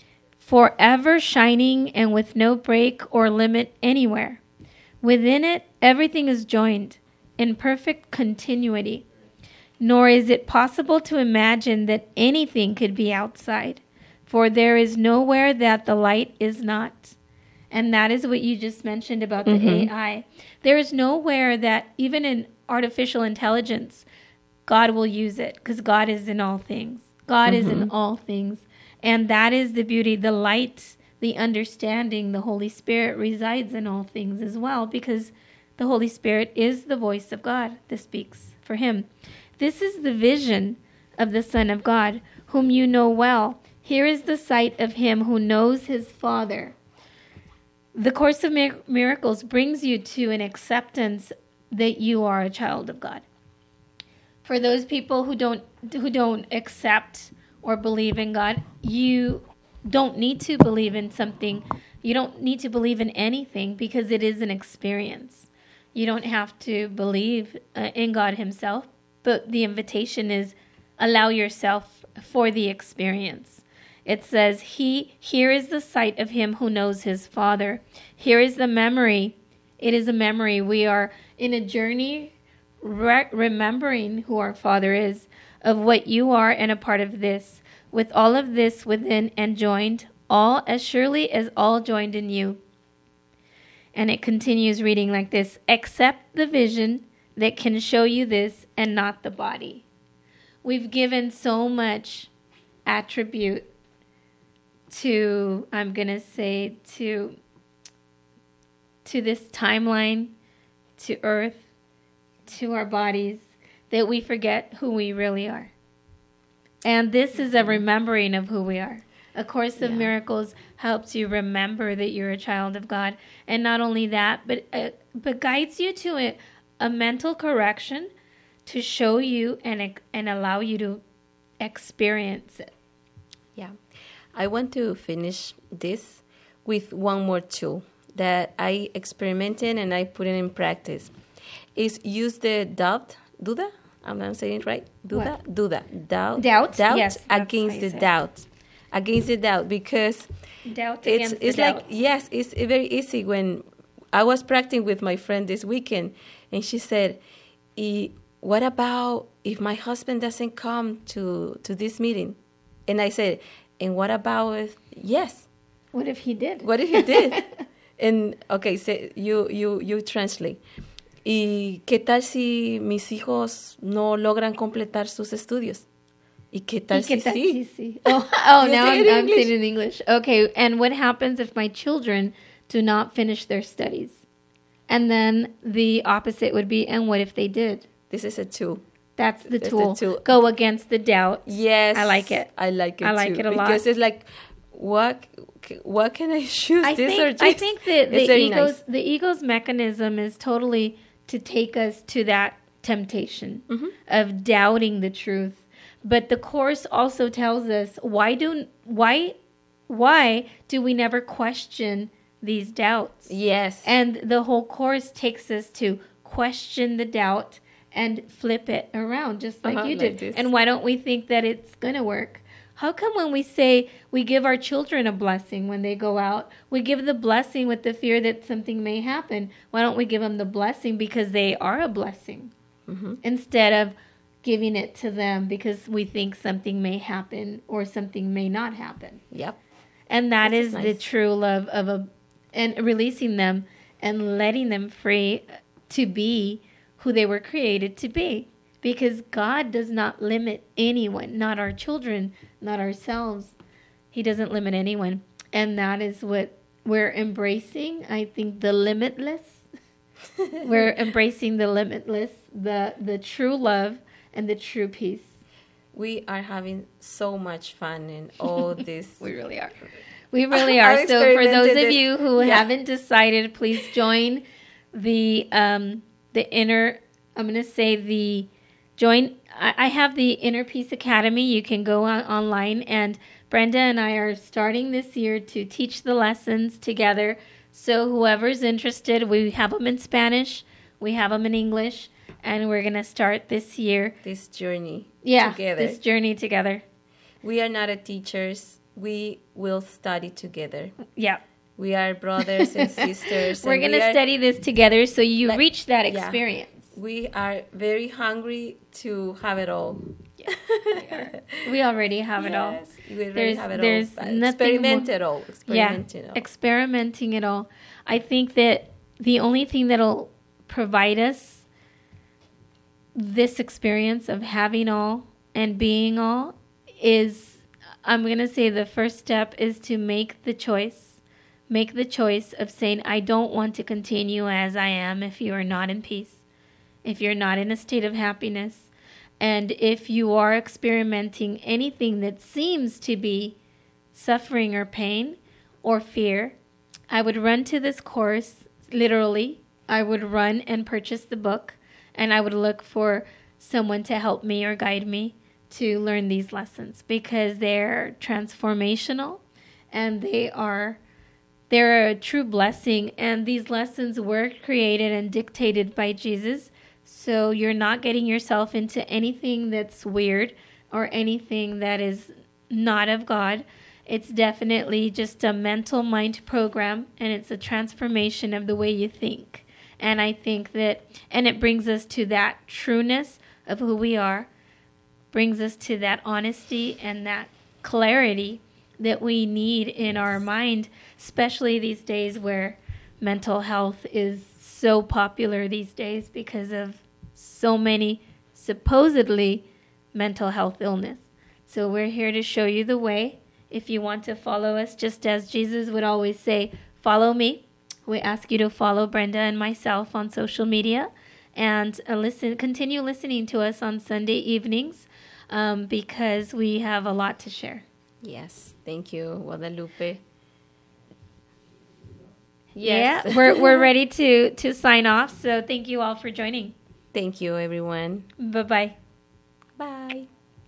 S13: forever shining and with no break or limit anywhere. Within it, everything is joined in perfect continuity, nor is it possible to imagine that anything could be outside, for there is nowhere that the light is not. And that is what you just mentioned about the mm-hmm. A I. There is nowhere that, even in artificial intelligence, God will use it, because God is in all things. God mm-hmm. is in all things. And that is the beauty, the light, the understanding. The Holy Spirit resides in all things as well, because the Holy Spirit is the voice of God that speaks for him. This is the vision of the Son of God, whom you know well. Here is the sight of him who knows his Father. The Course of Mir- Miracles brings you to an acceptance that you are a child of God. For those people who don't who don't accept or believe in God, you don't need to believe in something. You don't need to believe in anything, because it is an experience. You don't have to believe uh, in God himself, but the invitation is allow yourself for the experience. It says, "He here is the sight of him who knows his Father. Here is the memory." It is a memory. We are in a journey re- remembering who our Father is, of what you are, and a part of this, with all of this within and joined, all as surely as all joined in you. And it continues reading like this: accept the vision that can show you this, and not the body. We've given so much attribute to, I'm going to say, to, to this timeline, to earth, to our bodies, that we forget who we really are. And this is a remembering of who we are. A Course of yeah. Miracles helps you remember that you're a child of God. And not only that, but uh, but guides you to a, a mental correction to show you and and allow you to experience it.
S14: Yeah. I want to finish this with one more tool that I experimented and I put it in practice. Is use the doubt, Duda? I'm not saying it right. Duda,
S13: what?
S14: Duda, doubt,
S13: doubt,
S14: doubt
S13: yes,
S14: against the doubt, against the doubt, because
S13: doubt
S14: it's
S13: against
S14: it's
S13: the
S14: like
S13: doubt.
S14: yes, it's very easy. When I was practicing with my friend this weekend, and she said, e, "What about if my husband doesn't come to to this meeting?" And I said, "And what about if yes?
S13: What if he did?
S14: What if he did?" And okay, so you you you translate. ¿Y qué tal si mis hijos no logran completar sus estudios? ¿Y qué tal,
S13: ¿Y qué
S14: si,
S13: tal
S14: sí?
S13: si sí? Oh, oh now I'm, I'm
S14: English.
S13: saying it in English. Okay, and what happens if my children do not finish their studies? And then the opposite would be, and what if they did?
S14: This is a tool.
S13: That's the
S14: That's
S13: tool.
S14: the tool.
S13: Go against the doubt.
S14: Yes.
S13: I like it.
S14: I like it
S13: I like
S14: too,
S13: it a
S14: because
S13: lot.
S14: Because it's like, what what can I choose?
S13: I
S14: this
S13: think,
S14: or this?
S13: I think that the ego's,
S14: nice.
S13: the ego's mechanism is totally to take us to that temptation mm-hmm. of doubting the truth. But the Course also tells us, why do why why do we never question these doubts?
S14: Yes.
S13: And the whole Course takes us to question the doubt and flip it around, just like
S14: uh-huh,
S13: you
S14: like
S13: did.
S14: this.
S13: And why don't we think that it's going to work? How come when we say we give our children a blessing when they go out, we give the blessing with the fear that something may happen? Why don't we give them the blessing because they are a blessing, mm-hmm. instead of giving it to them because we think something may happen or something may not happen?
S14: Yep.
S13: And that
S14: this
S13: is,
S14: is nice.
S13: the true love of a, and releasing them and letting them free to be who they were created to be. Because God does not limit anyone, not our children, not ourselves. He doesn't limit anyone. And that is what we're embracing. I think the limitless. We're embracing the limitless, the, the true love and the true peace.
S14: We are having so much fun in all this.
S13: We really are. We really are. So for those of you who yeah. haven't decided, please join the um, the inner, I'm going to say the, join, I, I have the Inner Peace Academy. You can go on, online, and Brenda and I are starting this year to teach the lessons together. So whoever's interested, we have them in Spanish, we have them in English, and we're going to start this year.
S14: This journey
S13: yeah,
S14: together.
S13: this journey together.
S14: We are not a teachers. We will study together.
S13: Yeah.
S14: We are brothers and sisters.
S13: We're going to study this together so you like, reach that experience.
S14: Yeah. We are very hungry to have it all.
S13: Yes, we are. We already have
S14: yes,
S13: it all.
S14: We already
S13: there's,
S14: have it
S13: there's
S14: all.
S13: Nothing
S14: Experiment
S13: more.
S14: it all. Experiment
S13: yeah,
S14: it all.
S13: Experimenting it all. I think that the only thing that'll provide us this experience of having all and being all is, I'm going to say the first step is to make the choice. Make the choice of saying, I don't want to continue as I am if you are not in peace, if you're not in a state of happiness, and if you are experimenting anything that seems to be suffering or pain or fear. I would run to this course, literally. I would run and purchase the book, and I would look for someone to help me or guide me to learn these lessons, because they're transformational and they are they're a true blessing. And these lessons were created and dictated by Jesus, so you're not getting yourself into anything that's weird or anything that is not of God. It's definitely just a mental mind program, and it's a transformation of the way you think. And I think that, and it brings us to that trueness of who we are, brings us to that honesty and that clarity that we need in our mind, especially these days where mental health is so popular these days because of so many supposedly mental health illness. So we're here to show you the way. If you want to follow us, just as Jesus would always say, follow me. We ask you to follow Brenda and myself on social media, and uh, listen. Continue listening to us on Sunday evenings um, because we have a lot to share.
S14: Yes, thank you, Guadalupe.
S13: Yes. Yeah, we're we're ready to to sign off. So thank you all for joining.
S14: Thank you, everyone.
S13: Bye-bye.
S14: Bye.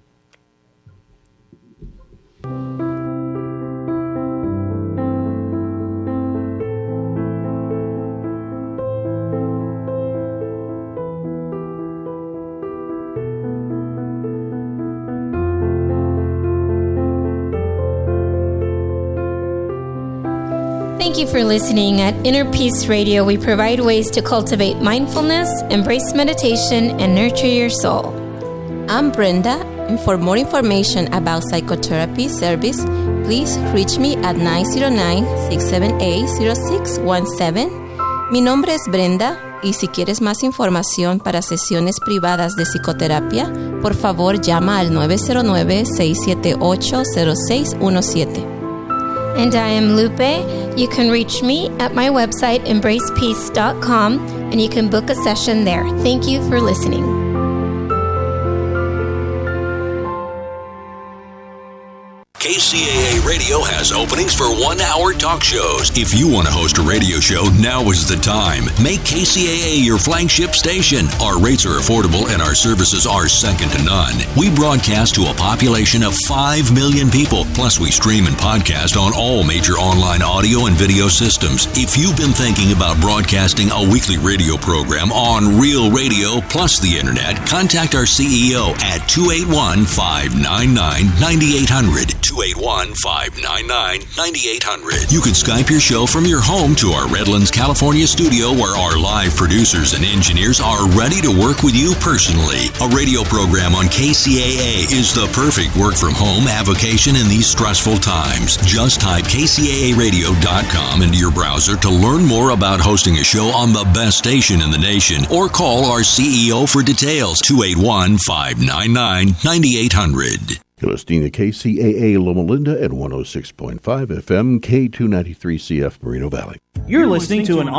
S5: Thank you for listening. At Inner Peace Radio, we provide ways to cultivate mindfulness, embrace meditation, and nurture your soul.
S15: I'm Brenda, and for more information about psychotherapy service, please reach me at nine zero nine, six seven eight, zero six one seven. Mi nombre es Brenda, y si quieres más información para sesiones privadas de psicoterapia, por favor llama al nueve cero nueve, seis siete ocho, cero seis uno siete.
S5: And I am Lupe. You can reach me at my website, embrace peace dot com, and you can book a session there. Thank you for listening.
S3: K C A A Radio has openings for one-hour talk shows. If you want to host a radio show, now is the time. Make K C A A your flagship station. Our rates are affordable and our services are second to none. We broadcast to a population of five million people. Plus, we stream and podcast on all major online audio and video systems. If you've been thinking about broadcasting a weekly radio program on Real Radio plus the Internet, contact our C E O at two eight one, five nine nine, nine eight hundred. two eight one, five nine nine, nine eight hundred. You can Skype your show from your home to our Redlands, California studio where our live producers and engineers are ready to work with you personally. A radio program on K C A A is the perfect work from home avocation in these stressful times. Just type K C A A radio dot com into your browser to learn more about hosting a show on the best station in the nation or call our C E O for details, two eight one, five nine nine, nine eight hundred.
S16: You're listening to K C A A Loma Linda at one oh six point five F M, K two ninety-three C F Moreno Valley.
S17: You're listening to an